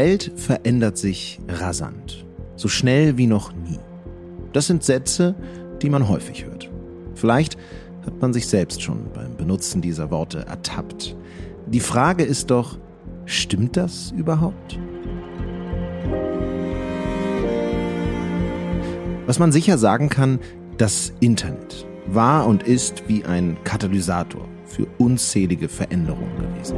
Welt verändert sich rasant, so schnell wie noch nie. Das sind Sätze, die man häufig hört. Vielleicht hat man sich selbst schon beim Benutzen dieser Worte ertappt. Die Frage ist doch, stimmt das überhaupt? Was man sicher sagen kann, das Internet war und ist wie ein Katalysator für unzählige Veränderungen gewesen.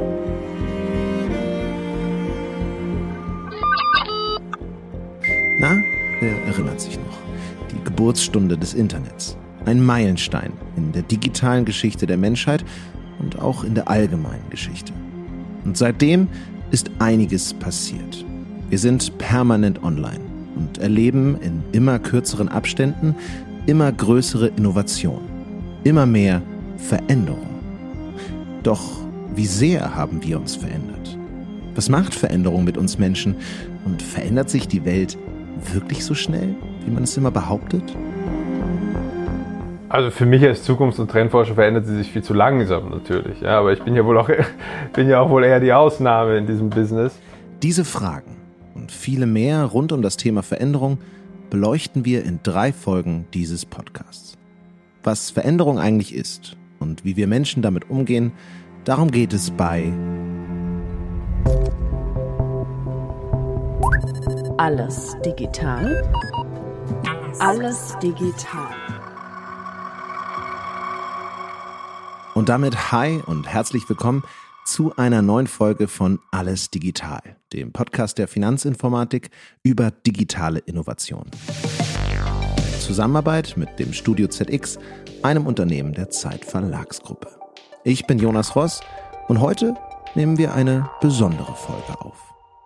Na, wer erinnert sich noch? Die Geburtsstunde des Internets. Ein Meilenstein in der digitalen Geschichte der Menschheit und auch in der allgemeinen Geschichte. Und seitdem ist einiges passiert. Wir sind permanent online und erleben in immer kürzeren Abständen immer größere Innovation, immer mehr Veränderung. Doch wie sehr haben wir uns verändert? Was macht Veränderung mit uns Menschen? Und verändert sich die Welt wirklich so schnell, wie man es immer behauptet? Also für mich als Zukunfts- und Trendforscher verändert sie sich viel zu langsam natürlich. Ja, aber ich bin ja auch wohl eher die Ausnahme in diesem Business. Diese Fragen und viele mehr rund um das Thema Veränderung beleuchten wir in 3 Folgen dieses Podcasts. Was Veränderung eigentlich ist und wie wir Menschen damit umgehen, darum geht es bei Alles digital. Alles digital. Und damit hi und herzlich willkommen zu einer neuen Folge von Alles digital, dem Podcast der Finanzinformatik über digitale Innovation. Zusammenarbeit mit dem Studio ZX, einem Unternehmen der Zeit Verlagsgruppe. Ich bin Jonas Ross und heute nehmen wir eine besondere Folge auf.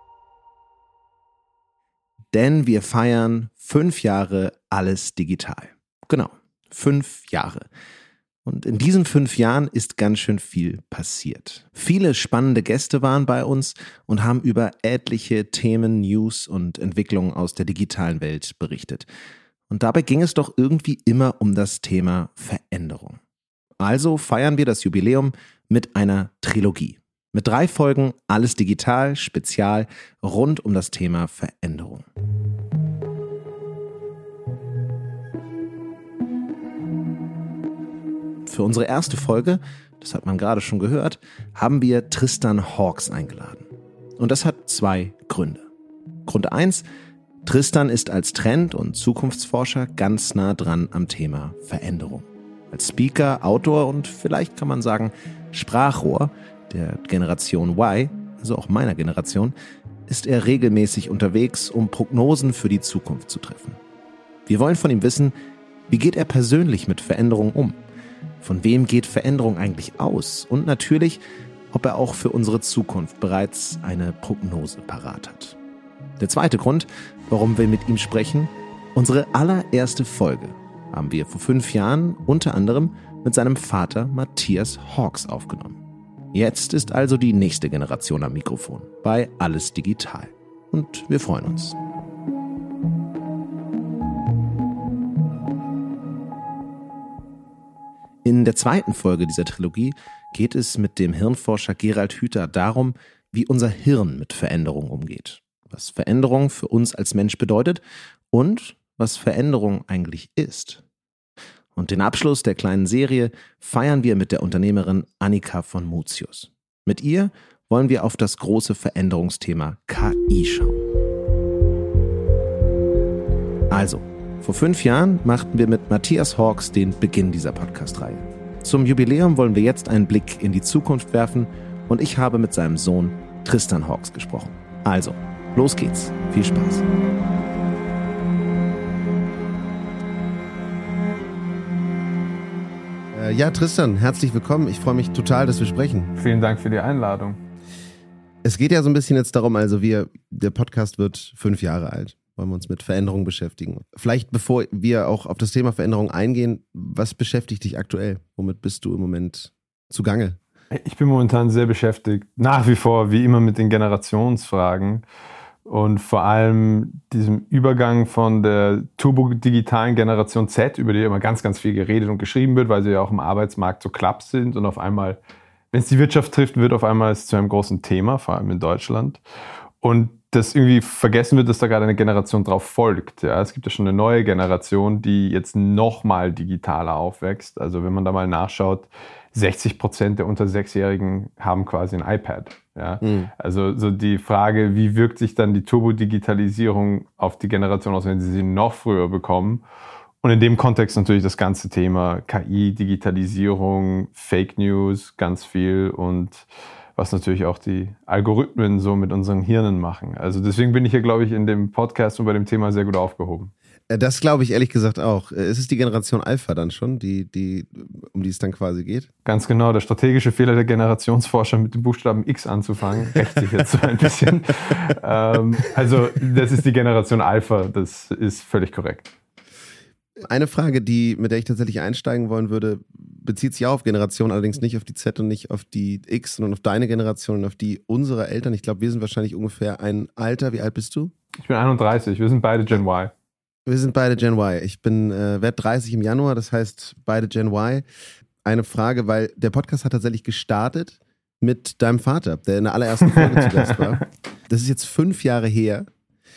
Denn wir feiern 5 Jahre Alles digital. Genau, 5 Jahre. Und in diesen 5 Jahren ist ganz schön viel passiert. Viele spannende Gäste waren bei uns und haben über etliche Themen, News und Entwicklungen aus der digitalen Welt berichtet. Und dabei ging es doch irgendwie immer um das Thema Veränderung. Also feiern wir das Jubiläum mit einer Trilogie. Mit 3 Folgen Alles digital, Spezial, rund um das Thema Veränderung. Für unsere erste Folge, das hat man gerade schon gehört, haben wir Tristan Hawks eingeladen. Und das hat 2 Gründe. Grund 1, Tristan ist als Trend- und Zukunftsforscher ganz nah dran am Thema Veränderung. Als Speaker, Autor und vielleicht kann man sagen Sprachrohr der Generation Y, also auch meiner Generation, ist er regelmäßig unterwegs, um Prognosen für die Zukunft zu treffen. Wir wollen von ihm wissen, wie geht er persönlich mit Veränderung um? Von wem geht Veränderung eigentlich aus? Und natürlich, ob er auch für unsere Zukunft bereits eine Prognose parat hat. Der zweite Grund, warum wir mit ihm sprechen, unsere allererste Folge haben wir vor 5 Jahren unter anderem mit seinem Vater Matthias Hawks aufgenommen. Jetzt ist also die nächste Generation am Mikrofon bei Alles digital. Und wir freuen uns. In der zweiten Folge dieser Trilogie geht es mit dem Hirnforscher Gerald Hüther darum, wie unser Hirn mit Veränderung umgeht, was Veränderung für uns als Mensch bedeutet und was Veränderung eigentlich ist. Und den Abschluss der kleinen Serie feiern wir mit der Unternehmerin Annika von Mutius. Mit ihr wollen wir auf das große Veränderungsthema KI schauen. Also, vor 5 Jahren machten wir mit Matthias Hawks den Beginn dieser Podcast-Reihe. Zum Jubiläum wollen wir jetzt einen Blick in die Zukunft werfen und ich habe mit seinem Sohn Tristan Hawks gesprochen. Also, los geht's. Viel Spaß. Ja, Tristan, herzlich willkommen. Ich freue mich total, dass wir sprechen. Vielen Dank für die Einladung. Es geht ja so ein bisschen jetzt darum, also der Podcast wird 5 Jahre alt. Wollen wir uns mit Veränderung beschäftigen. Vielleicht bevor wir auch auf das Thema Veränderung eingehen, was beschäftigt dich aktuell? Womit bist du im Moment zugange? Ich bin momentan sehr beschäftigt, nach wie vor, wie immer, mit den Generationsfragen und vor allem diesem Übergang von der turbodigitalen Generation Z, über die immer ganz, ganz viel geredet und geschrieben wird, weil sie ja auch im Arbeitsmarkt so klapp sind und auf einmal, wenn es die Wirtschaft trifft, wird auf einmal es zu einem großen Thema, vor allem in Deutschland. Und dass irgendwie vergessen wird, dass da gerade eine Generation drauf folgt. Ja, es gibt ja schon eine neue Generation, die jetzt nochmal digitaler aufwächst. Also wenn man da mal nachschaut, 60% der unter 6-Jährigen haben quasi ein iPad. Ja? Also so die Frage, wie wirkt sich dann die Turbodigitalisierung auf die Generation aus, wenn sie noch früher bekommen? Und in dem Kontext natürlich das ganze Thema KI, Digitalisierung, Fake News, ganz viel und was natürlich auch die Algorithmen so mit unseren Hirnen machen. Also deswegen bin ich hier, glaube ich, in dem Podcast und bei dem Thema sehr gut aufgehoben. Das glaube ich ehrlich gesagt auch. Ist es die Generation Alpha dann schon, um die es dann quasi geht? Ganz genau. Der strategische Fehler der Generationsforscher mit dem Buchstaben X anzufangen, rächt sich jetzt so ein bisschen. Also das ist die Generation Alpha, das ist völlig korrekt. Eine Frage, mit der ich tatsächlich einsteigen wollen würde, bezieht sich auch auf Generation, allerdings nicht auf die Z und nicht auf die X, sondern auf deine Generation und auf die unserer Eltern. Ich glaube, wir sind wahrscheinlich ungefähr ein Alter. Wie alt bist du? Ich bin 31. Wir sind beide Gen Y. Wir sind beide Gen Y. Ich werde 30 im Januar, das heißt beide Gen Y. Eine Frage, weil der Podcast hat tatsächlich gestartet mit deinem Vater, der in der allerersten Folge zu Gast war. Das ist jetzt 5 Jahre her.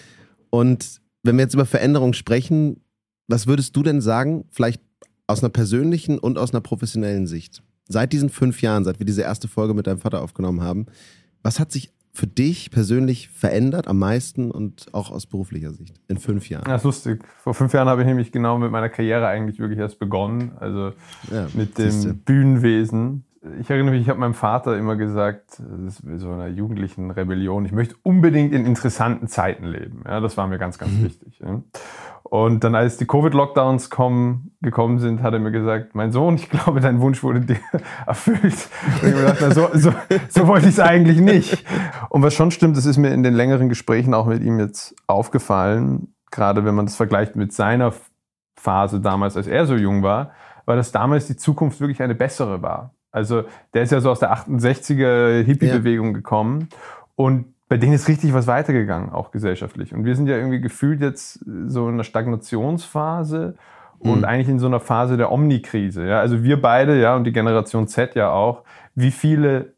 Und wenn wir jetzt über Veränderung sprechen, was würdest du denn sagen, vielleicht aus einer persönlichen und aus einer professionellen Sicht? Seit diesen 5 Jahren, seit wir diese erste Folge mit deinem Vater aufgenommen haben, was hat sich für dich persönlich verändert am meisten und auch aus beruflicher Sicht in 5 Jahren? Das ist lustig. Vor 5 Jahren habe ich nämlich genau mit meiner Karriere eigentlich wirklich erst begonnen, also mit dem Bühnenwesen. Ich erinnere mich, ich habe meinem Vater immer gesagt, das ist so einer jugendlichen Rebellion, ich möchte unbedingt in interessanten Zeiten leben. Ja, das war mir ganz, ganz wichtig. Ja. Und dann, als die Covid-Lockdowns gekommen sind, hat er mir gesagt, mein Sohn, ich glaube, dein Wunsch wurde dir erfüllt. Und ich habe gedacht, so wollte ich es eigentlich nicht. Und was schon stimmt, das ist mir in den längeren Gesprächen auch mit ihm jetzt aufgefallen, gerade wenn man das vergleicht mit seiner Phase damals, als er so jung war, weil das damals die Zukunft wirklich eine bessere war. Also der ist ja so aus der 68er Hippie-Bewegung gekommen und bei denen ist richtig was weitergegangen, auch gesellschaftlich. Und wir sind ja irgendwie gefühlt jetzt so in einer Stagnationsphase und eigentlich in so einer Phase der Omnikrise. Ja? Also wir beide, ja, und die Generation Z ja auch, wie viele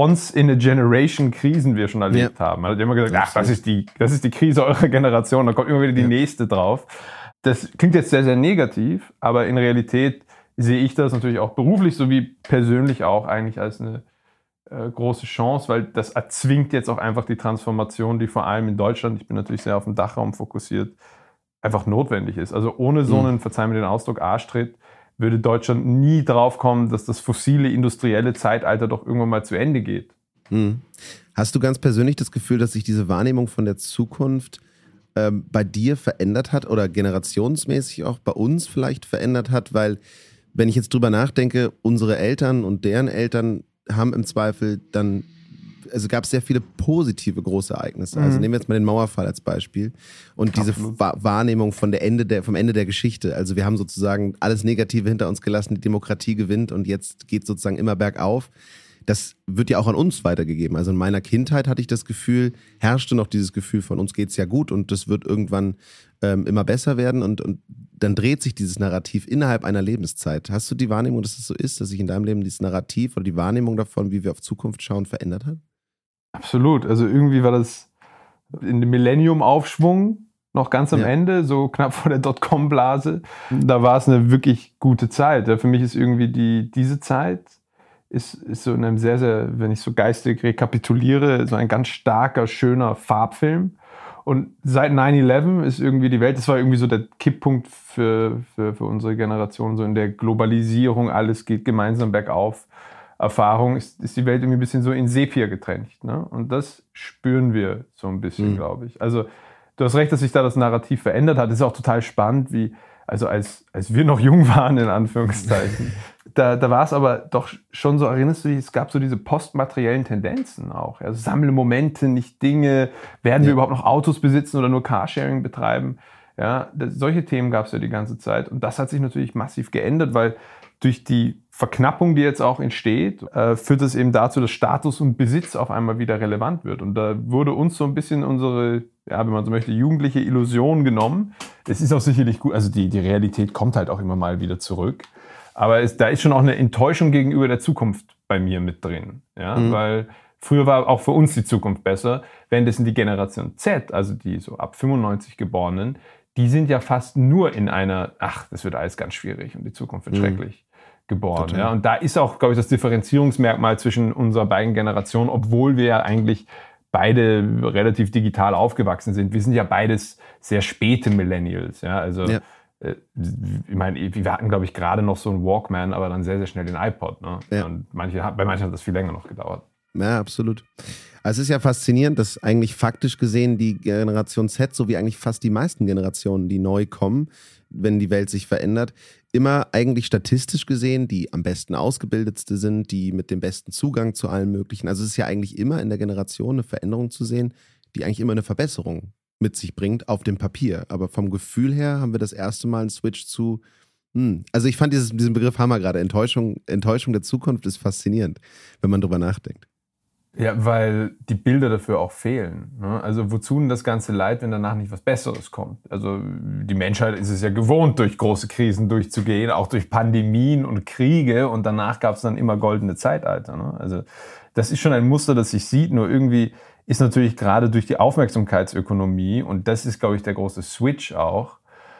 Once-in-a-Generation-Krisen wir schon erlebt haben. Man hat immer gesagt, ach, das ist die Krise eurer Generation, da kommt immer wieder die nächste drauf. Das klingt jetzt sehr, sehr negativ, aber in Realität sehe ich das natürlich auch beruflich sowie persönlich auch eigentlich als eine große Chance, weil das erzwingt jetzt auch einfach die Transformation, die vor allem in Deutschland, ich bin natürlich sehr auf den Dachraum fokussiert, einfach notwendig ist. Also ohne so einen, verzeih mir den Ausdruck, Arschtritt, würde Deutschland nie drauf kommen, dass das fossile, industrielle Zeitalter doch irgendwann mal zu Ende geht. Hast du ganz persönlich das Gefühl, dass sich diese Wahrnehmung von der Zukunft bei dir verändert hat oder generationsmäßig auch bei uns vielleicht verändert hat? Weil, wenn ich jetzt drüber nachdenke, unsere Eltern und deren Eltern haben im Zweifel dann, also gab es sehr viele positive große Ereignisse. Also nehmen wir jetzt mal den Mauerfall als Beispiel und diese Wahrnehmung vom Ende der Geschichte. Also wir haben sozusagen alles Negative hinter uns gelassen, die Demokratie gewinnt und jetzt geht sozusagen immer bergauf. Das wird ja auch an uns weitergegeben. Also in meiner Kindheit hatte ich das Gefühl, herrschte noch dieses Gefühl von uns geht's ja gut und das wird irgendwann immer besser werden und dann dreht sich dieses Narrativ innerhalb einer Lebenszeit. Hast du die Wahrnehmung, dass es so ist, dass sich in deinem Leben dieses Narrativ oder die Wahrnehmung davon, wie wir auf Zukunft schauen, verändert hat? Absolut. Also irgendwie war das in dem Millennium-Aufschwung noch ganz am Ende, so knapp vor der Dotcom-Blase. Da war es eine wirklich gute Zeit. Ja, für mich ist irgendwie diese Zeit ist so in einem sehr, sehr, wenn ich so geistig rekapituliere, so ein ganz starker, schöner Farbfilm. Und seit 9/11 ist irgendwie die Welt, das war irgendwie so der Kipppunkt für unsere Generation, so in der Globalisierung, alles geht gemeinsam bergauf. Erfahrung ist die Welt irgendwie ein bisschen so in Sepia getränkt. Ne? Und das spüren wir so ein bisschen, glaube ich. Also du hast recht, dass sich da das Narrativ verändert hat. Das ist auch total spannend, als wir noch jung waren, in Anführungszeichen, da war es aber doch schon so, erinnerst du dich, es gab so diese postmateriellen Tendenzen auch. Also sammle Momente, nicht Dinge. Werden wir überhaupt noch Autos besitzen oder nur Carsharing betreiben? Ja, solche Themen gab es ja die ganze Zeit. Und das hat sich natürlich massiv geändert, weil durch die Verknappung, die jetzt auch entsteht, führt es eben dazu, dass Status und Besitz auf einmal wieder relevant wird. Und da wurde uns so ein bisschen unsere, wenn man so möchte, jugendliche Illusion genommen. Es ist auch sicherlich gut, also die Realität kommt halt auch immer mal wieder zurück. Aber da ist schon auch eine Enttäuschung gegenüber der Zukunft bei mir mit drin. Ja? Weil früher war auch für uns die Zukunft besser, währenddessen die Generation Z, also die so ab 95 Geborenen, die sind ja fast nur in einer, das wird alles ganz schwierig und die Zukunft wird schrecklich geboren. Ja? Und da ist auch, glaube ich, das Differenzierungsmerkmal zwischen unserer beiden Generationen, obwohl wir ja eigentlich beide relativ digital aufgewachsen sind. Wir sind ja beides sehr späte Millennials. Ja? Also ich meine, wir hatten, glaube ich, gerade noch so einen Walkman, aber dann sehr, sehr schnell den iPod. Ne? Ja. Und bei manchen hat das viel länger noch gedauert. Ja, absolut. Also es ist ja faszinierend, dass eigentlich faktisch gesehen die Generation Z, so wie eigentlich fast die meisten Generationen, die neu kommen, wenn die Welt sich verändert, immer eigentlich statistisch gesehen die am besten ausgebildetste sind, die mit dem besten Zugang zu allem Möglichen. Also es ist ja eigentlich immer in der Generation eine Veränderung zu sehen, die eigentlich immer eine Verbesserung mit sich bringt auf dem Papier. Aber vom Gefühl her haben wir das erste Mal einen Switch zu, also ich fand diesen Begriff Hammer gerade, Enttäuschung der Zukunft ist faszinierend, wenn man drüber nachdenkt. Ja, weil die Bilder dafür auch fehlen. Ne? Also wozu denn das ganze Leid, wenn danach nicht was Besseres kommt? Also die Menschheit ist es ja gewohnt, durch große Krisen durchzugehen, auch durch Pandemien und Kriege und danach gab es dann immer goldene Zeitalter. Ne? Also das ist schon ein Muster, das sich sieht, nur irgendwie ist natürlich gerade durch die Aufmerksamkeitsökonomie, und das ist, glaube ich, der große Switch auch,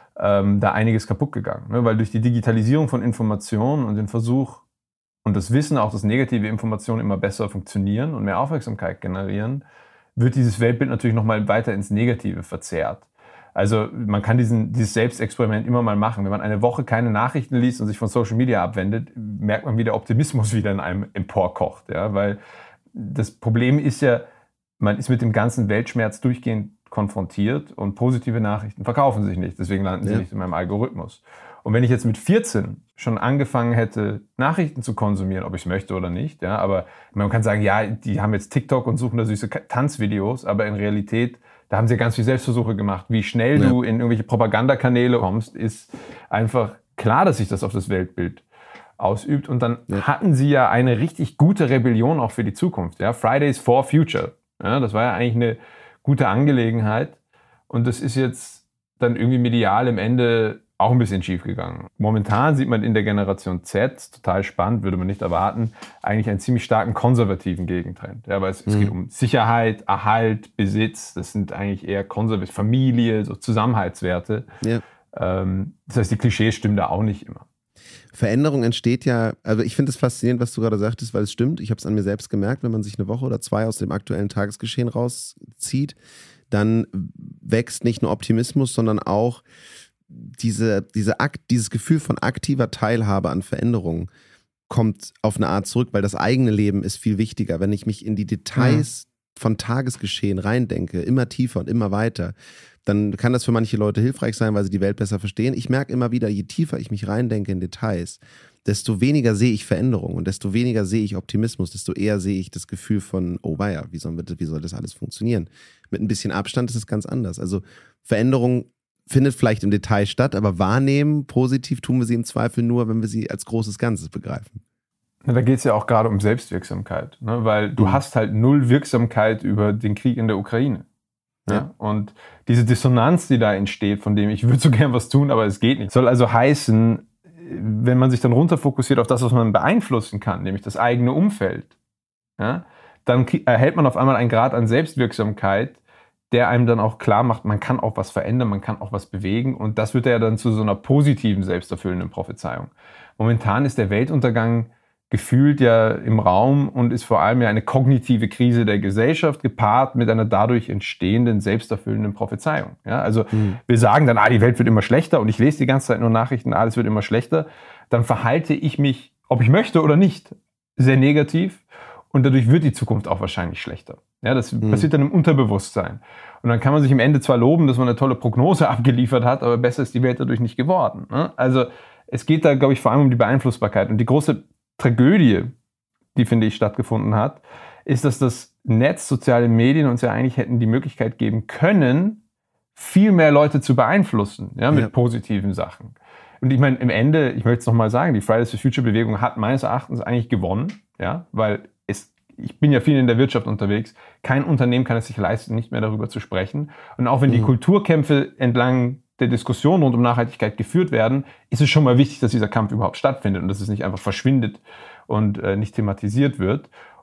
da einiges kaputt gegangen. Ne? Weil durch die Digitalisierung von Informationen und den Versuch, und das Wissen auch, dass negative Informationen immer besser funktionieren und mehr Aufmerksamkeit generieren, wird dieses Weltbild natürlich nochmal weiter ins Negative verzerrt. Also man kann dieses Selbstexperiment immer mal machen. Wenn man eine Woche keine Nachrichten liest und sich von Social Media abwendet, merkt man, wie der Optimismus wieder in einem emporkocht. Ja? Weil das Problem ist ja, man ist mit dem ganzen Weltschmerz durchgehend konfrontiert und positive Nachrichten verkaufen sich nicht. Deswegen landen sie nicht in meinem Algorithmus. Und wenn ich jetzt mit 14 schon angefangen hätte, Nachrichten zu konsumieren, ob ich es möchte oder nicht, ja, aber man kann sagen, ja, die haben jetzt TikTok und suchen da süße Tanzvideos, aber in Realität, da haben sie ganz viel Selbstversuche gemacht. Wie schnell du in irgendwelche Propagandakanäle kommst, ist einfach klar, dass sich das auf das Weltbild ausübt. Und dann hatten sie ja eine richtig gute Rebellion auch für die Zukunft. Ja? Fridays for Future. Ja, das war ja eigentlich eine gute Angelegenheit. Und das ist jetzt dann irgendwie medial im Ende auch ein bisschen schief gegangen. Momentan sieht man in der Generation Z, total spannend, würde man nicht erwarten, eigentlich einen ziemlich starken konservativen Gegentrend. Ja, weil es geht um Sicherheit, Erhalt, Besitz, das sind eigentlich eher konservative Familie, so Zusammenhaltswerte. Ja. Das heißt, die Klischees stimmen da auch nicht immer. Veränderung entsteht ja, also ich finde es faszinierend, was du gerade sagtest, weil es stimmt. Ich habe es an mir selbst gemerkt, wenn man sich eine Woche oder zwei aus dem aktuellen Tagesgeschehen rauszieht, dann wächst nicht nur Optimismus, sondern auch dieses Gefühl von aktiver Teilhabe an Veränderungen kommt auf eine Art zurück, weil das eigene Leben ist viel wichtiger. Wenn ich mich in die Details von Tagesgeschehen reindenke, immer tiefer und immer weiter, dann kann das für manche Leute hilfreich sein, weil sie die Welt besser verstehen. Ich merke immer wieder, je tiefer ich mich reindenke in Details, desto weniger sehe ich Veränderung und desto weniger sehe ich Optimismus, desto eher sehe ich das Gefühl von, oh weia, wie soll das alles funktionieren? Mit ein bisschen Abstand ist es ganz anders. Also Veränderung findet vielleicht im Detail statt, aber wahrnehmen, positiv tun wir sie im Zweifel nur, wenn wir sie als großes Ganzes begreifen. Ja, da geht es ja auch gerade um Selbstwirksamkeit, ne? Weil du hast halt null Wirksamkeit über den Krieg in der Ukraine. Ja? Und diese Dissonanz, die da entsteht, von dem ich würde so gern was tun, aber es geht nicht, soll also heißen, wenn man sich dann runterfokussiert auf das, was man beeinflussen kann, nämlich das eigene Umfeld, ja, dann erhält man auf einmal einen Grad an Selbstwirksamkeit, der einem dann auch klar macht, man kann auch was verändern, man kann auch was bewegen, und das wird ja dann zu so einer positiven, selbsterfüllenden Prophezeiung. Momentan ist der Weltuntergang gefühlt ja im Raum und ist vor allem ja eine kognitive Krise der Gesellschaft gepaart mit einer dadurch entstehenden, selbsterfüllenden Prophezeiung. Ja, also wir sagen dann, die Welt wird immer schlechter, und ich lese die ganze Zeit nur Nachrichten, alles wird immer schlechter. Dann verhalte ich mich, ob ich möchte oder nicht, sehr negativ, und dadurch wird die Zukunft auch wahrscheinlich schlechter. Ja, das passiert dann im Unterbewusstsein. Und dann kann man sich am Ende zwar loben, dass man eine tolle Prognose abgeliefert hat, aber besser ist die Welt dadurch nicht geworden. Ne? Also es geht da, glaube ich, vor allem um die Beeinflussbarkeit. Und die große Tragödie, die, finde ich, stattgefunden hat, ist, dass das Netz, soziale Medien uns ja eigentlich hätten die Möglichkeit geben können, viel mehr Leute zu beeinflussen, ja, mit positiven Sachen. Und ich meine, im Ende, ich möchte es nochmal sagen, die Fridays for Future Bewegung hat meines Erachtens eigentlich gewonnen, ja, weil ich bin ja viel in der Wirtschaft unterwegs, kein Unternehmen kann es sich leisten, nicht mehr darüber zu sprechen. Und auch wenn die Kulturkämpfe entlang der Diskussion rund um Nachhaltigkeit geführt werden, ist es schon mal wichtig, dass dieser Kampf überhaupt stattfindet und dass es nicht einfach verschwindet und nicht thematisiert wird.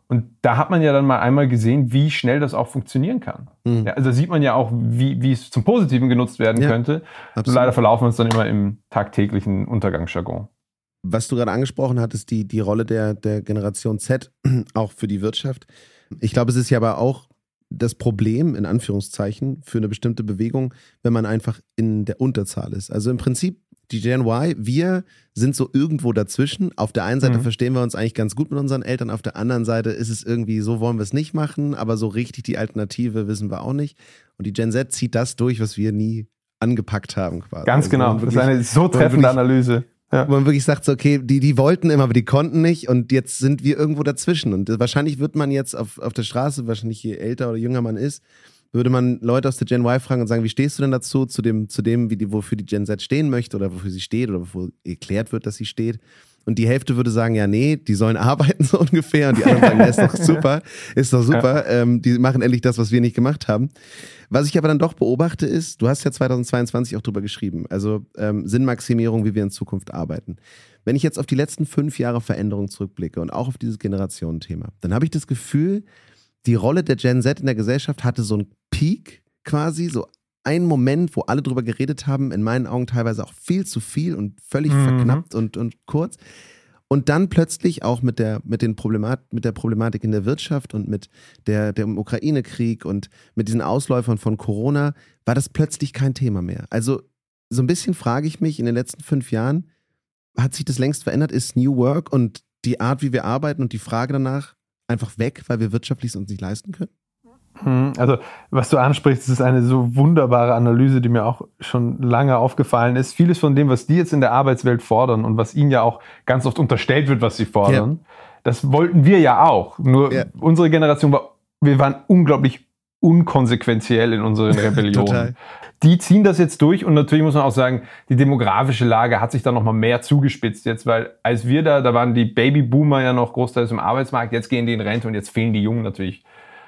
Und da hat man ja dann mal einmal gesehen, wie schnell das auch funktionieren kann. Ja, also da sieht man ja auch, wie es zum Positiven genutzt werden könnte. Leider verlaufen wir uns dann immer im tagtäglichen Untergangsjargon. Was du gerade angesprochen hattest, die Rolle der Generation Z auch für die Wirtschaft. Ich glaube, es ist ja aber auch das Problem, in Anführungszeichen, für eine bestimmte Bewegung, wenn man einfach in der Unterzahl ist. Also im Prinzip, die Gen Y, wir sind so irgendwo dazwischen. Auf der einen Seite verstehen wir uns eigentlich ganz gut mit unseren Eltern, auf der anderen Seite ist es irgendwie, so wollen wir es nicht machen, aber so richtig die Alternative wissen wir auch nicht. Und die Gen Z zieht das durch, was wir nie angepackt haben quasi. Ganz genau, das ist eine so treffende Analyse. Ja. Wo man wirklich sagt, so, okay, die wollten immer, aber die konnten nicht und jetzt sind wir irgendwo dazwischen. Und wahrscheinlich wird man jetzt auf der Straße, wahrscheinlich je älter oder jünger man ist, würde man Leute aus der Gen Y fragen und sagen, wie stehst du denn dazu, zu dem wofür die Gen Z stehen möchte oder wofür sie steht oder wofür erklärt wird, dass sie steht. Und die Hälfte würde sagen, ja, nee, die sollen arbeiten so ungefähr. Und die anderen sagen, ja, ist doch super. Ja. Die machen endlich das, was wir nicht gemacht haben. Was ich aber dann doch beobachte ist, du hast ja 2022 auch drüber geschrieben, also Sinnmaximierung, wie wir in Zukunft arbeiten. Wenn ich jetzt auf die letzten 5 Jahre Veränderung zurückblicke und auch auf dieses Generationenthema, dann habe ich das Gefühl, die Rolle der Gen Z in der Gesellschaft hatte so einen Peak quasi, so einen Moment, wo alle drüber geredet haben, in meinen Augen teilweise auch viel zu viel und völlig verknappt und kurz. Und dann plötzlich auch mit der Problematik in der Wirtschaft und mit dem Ukraine-Krieg und mit diesen Ausläufern von Corona war das plötzlich kein Thema mehr. Also so ein bisschen frage ich mich, in den letzten 5 Jahren, hat sich das längst verändert? Ist New Work und die Art, wie wir arbeiten und die Frage danach einfach weg, weil wir wirtschaftlich es uns nicht leisten können? Also, was du ansprichst, das ist eine so wunderbare Analyse, die mir auch schon lange aufgefallen ist. Vieles von dem, was die jetzt in der Arbeitswelt fordern und was ihnen ja auch ganz oft unterstellt wird, was sie fordern, das wollten wir ja auch. Nur unsere Generation wir waren unglaublich unkonsequentiell in unseren Rebellionen. Total. Die ziehen das jetzt durch und natürlich muss man auch sagen, die demografische Lage hat sich da nochmal mehr zugespitzt jetzt, weil als wir da waren die Babyboomer ja noch großteils im Arbeitsmarkt, jetzt gehen die in Rente und jetzt fehlen die Jungen natürlich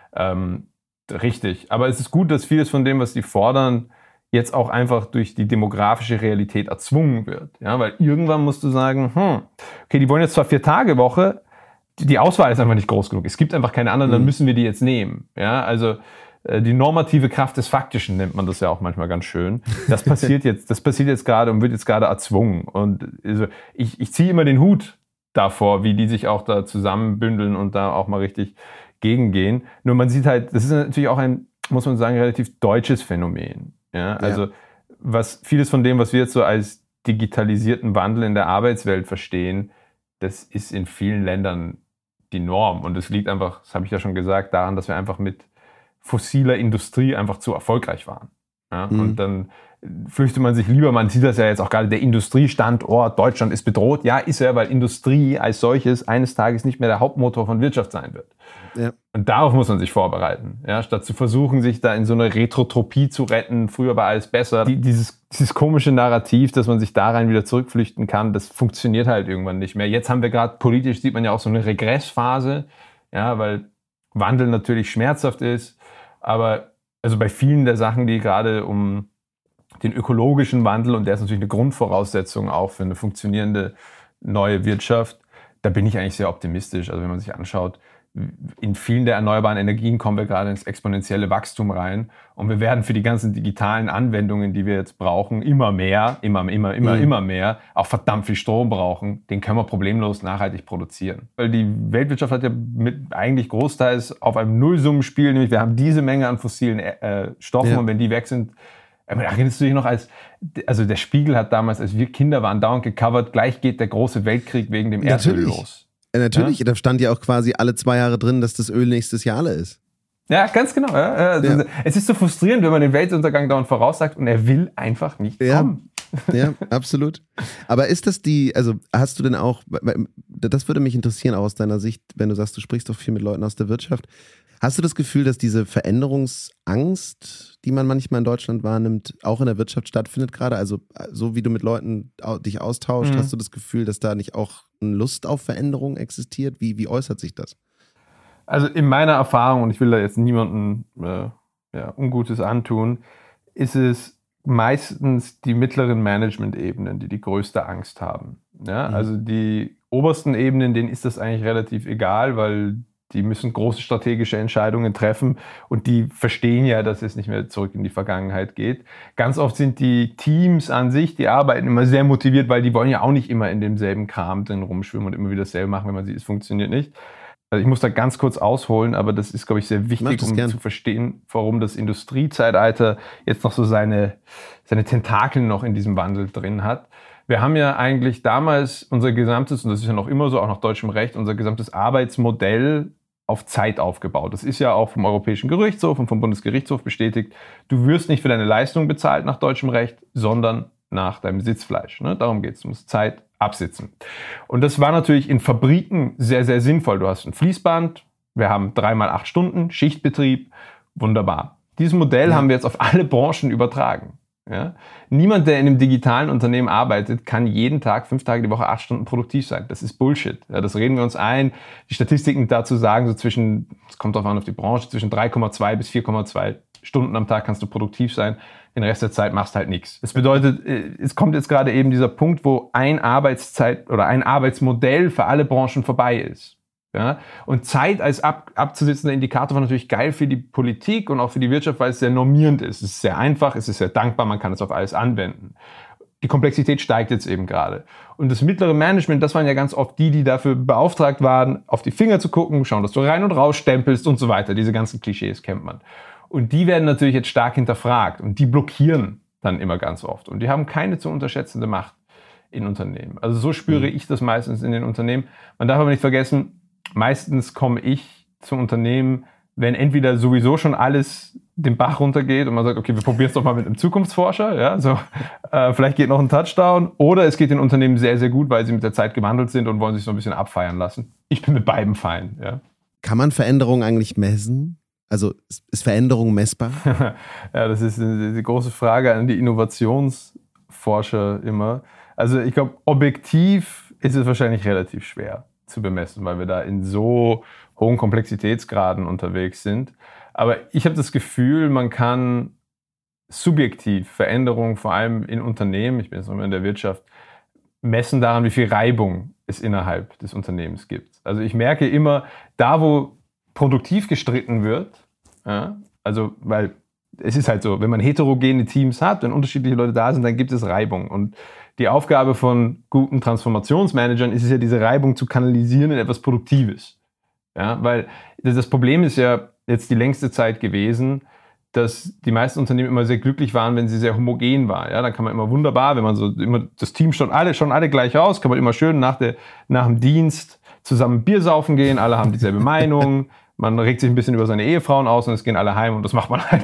richtig. Aber es ist gut, dass vieles von dem, was die fordern, jetzt auch einfach durch die demografische Realität erzwungen wird. Ja, weil irgendwann musst du sagen, okay, die wollen jetzt zwar 4-Tage-Woche, die Auswahl ist einfach nicht groß genug. Es gibt einfach keine anderen, dann müssen wir die jetzt nehmen. Ja, also die normative Kraft des Faktischen nennt man das ja auch manchmal ganz schön. Das passiert jetzt gerade und wird jetzt gerade erzwungen. Und also ich ziehe immer den Hut davor, wie die sich auch da zusammenbündeln und da auch mal richtig gegengehen. Nur man sieht halt, das ist natürlich auch ein, muss man sagen, relativ deutsches Phänomen. Ja, also was vieles von dem, was wir jetzt so als digitalisierten Wandel in der Arbeitswelt verstehen, das ist in vielen Ländern die Norm. Und es liegt einfach, das habe ich ja schon gesagt, daran, dass wir einfach mit fossiler Industrie einfach zu erfolgreich waren. Ja, und dann fürchtet man sich lieber, man sieht das ja jetzt auch gerade, der Industriestandort Deutschland ist bedroht. Ja, ist er, weil Industrie als solches eines Tages nicht mehr der Hauptmotor von Wirtschaft sein wird. Ja. Und darauf muss man sich vorbereiten. Ja, statt zu versuchen, sich da in so eine Retrotropie zu retten, früher war alles besser. Dieses komische Narrativ, dass man sich da rein wieder zurückflüchten kann, das funktioniert halt irgendwann nicht mehr. Jetzt haben wir gerade, politisch sieht man ja auch so eine Regressphase, ja, weil Wandel natürlich schmerzhaft ist, aber also bei vielen der Sachen, die gerade um den ökologischen Wandel, und der ist natürlich eine Grundvoraussetzung auch für eine funktionierende neue Wirtschaft, da bin ich eigentlich sehr optimistisch. Also wenn man sich anschaut, in vielen der erneuerbaren Energien kommen wir gerade ins exponentielle Wachstum rein und wir werden für die ganzen digitalen Anwendungen, die wir jetzt brauchen, immer mehr, auch verdammt viel Strom brauchen. Den können wir problemlos nachhaltig produzieren. Weil die Weltwirtschaft hat ja eigentlich großteils auf einem Nullsummenspiel, nämlich wir haben diese Menge an fossilen Stoffen und wenn die weg sind, erinnerst du dich noch, also der Spiegel hat damals, als wir Kinder waren, dauernd gecovert, gleich geht der große Weltkrieg wegen dem Erdöl los. Natürlich, da stand ja auch quasi alle 2 Jahre drin, dass das Öl nächstes Jahr alle ist. Ja, ganz genau. Ja. Es ist so frustrierend, wenn man den Weltuntergang dauernd voraussagt und er will einfach nicht kommen. Ja, absolut. Aber ist das also hast du denn auch, das würde mich interessieren, auch aus deiner Sicht, wenn du sagst, du sprichst doch viel mit Leuten aus der Wirtschaft, hast du das Gefühl, dass diese Veränderungsangst, die man manchmal in Deutschland wahrnimmt, auch in der Wirtschaft stattfindet gerade? Also so wie du mit Leuten dich austauscht, hast du das Gefühl, dass da nicht auch eine Lust auf Veränderung existiert? Wie äußert sich das? Also in meiner Erfahrung, und ich will da jetzt niemandem Ungutes antun, ist es meistens die mittleren Management-Ebenen, die größte Angst haben. Ja? Also die obersten Ebenen, denen ist das eigentlich relativ egal, weil Die müssen große strategische Entscheidungen treffen und die verstehen ja, dass es nicht mehr zurück in die Vergangenheit geht. Ganz oft sind die Teams an sich, die arbeiten immer sehr motiviert, weil die wollen ja auch nicht immer in demselben Kram drin rumschwimmen und immer wieder dasselbe machen, wenn man sieht, es funktioniert nicht. Also ich muss da ganz kurz ausholen, aber das ist, glaube ich, sehr wichtig, um zu verstehen, warum das Industriezeitalter jetzt noch so seine Tentakeln noch in diesem Wandel drin hat. Wir haben ja eigentlich damals unser gesamtes, und das ist ja noch immer so, auch nach deutschem Recht, unser gesamtes Arbeitsmodell auf Zeit aufgebaut. Das ist ja auch vom Europäischen Gerichtshof und vom Bundesgerichtshof bestätigt. Du wirst nicht für deine Leistung bezahlt nach deutschem Recht, sondern nach deinem Sitzfleisch. Ne? Darum geht es. Du musst Zeit absitzen. Und das war natürlich in Fabriken sehr, sehr sinnvoll. Du hast ein Fließband, wir haben 3x8 Stunden, Schichtbetrieb, wunderbar. Dieses Modell haben wir jetzt auf alle Branchen übertragen. Ja? Niemand, der in einem digitalen Unternehmen arbeitet, kann jeden Tag, 5 Tage die Woche, 8 Stunden produktiv sein. Das ist Bullshit. Ja, das reden wir uns ein. Die Statistiken dazu sagen, so zwischen, es kommt drauf an auf die Branche, zwischen 3,2 bis 4,2 Stunden am Tag kannst du produktiv sein. Den Rest der Zeit machst halt nichts. Das bedeutet, es kommt jetzt gerade eben dieser Punkt, wo ein Arbeitszeit oder ein Arbeitsmodell für alle Branchen vorbei ist. Ja? Und Zeit als abzusitzender Indikator war natürlich geil für die Politik und auch für die Wirtschaft, weil es sehr normierend ist. Es ist sehr einfach, es ist sehr dankbar, man kann es auf alles anwenden. Die Komplexität steigt jetzt eben gerade. Und das mittlere Management, das waren ja ganz oft die dafür beauftragt waren, auf die Finger zu gucken, schauen, dass du rein und raus stempelst und so weiter. Diese ganzen Klischees kennt man. Und die werden natürlich jetzt stark hinterfragt und die blockieren dann immer ganz oft. Und die haben keine zu unterschätzende Macht in Unternehmen. Also so spüre ich das meistens in den Unternehmen. Man darf aber nicht vergessen, meistens komme ich zum Unternehmen, wenn entweder sowieso schon alles den Bach runtergeht und man sagt, okay, wir probieren es doch mal mit einem Zukunftsforscher, ja, so, vielleicht geht noch ein Touchdown, oder es geht den Unternehmen sehr, sehr gut, weil sie mit der Zeit gewandelt sind und wollen sich so ein bisschen abfeiern lassen. Ich bin mit beidem fein, ja. Kann man Veränderungen eigentlich messen? Also ist Veränderung messbar? Ja, das ist die große Frage an die Innovationsforscher immer. Also ich glaube, objektiv ist es wahrscheinlich relativ schwer zu bemessen, weil wir da in so hohen Komplexitätsgraden unterwegs sind. Aber ich habe das Gefühl, man kann subjektiv Veränderungen, vor allem in Unternehmen, ich bin jetzt noch immer in der Wirtschaft, messen daran, wie viel Reibung es innerhalb des Unternehmens gibt. Also ich merke immer, da wo produktiv gestritten wird, ja, also weil es ist halt so, wenn man heterogene Teams hat, wenn unterschiedliche Leute da sind, dann gibt es Reibung. Und die Aufgabe von guten Transformationsmanagern ist es ja, diese Reibung zu kanalisieren in etwas Produktives. Ja, weil das Problem ist ja jetzt die längste Zeit gewesen, dass die meisten Unternehmen immer sehr glücklich waren, wenn sie sehr homogen waren. Ja, dann kann man immer wunderbar, wenn man so immer das Team schon alle gleich raus, kann man immer schön nach dem Dienst zusammen Bier saufen gehen, alle haben dieselbe Meinung. Man regt sich ein bisschen über seine Ehefrauen aus und es gehen alle heim und das macht man halt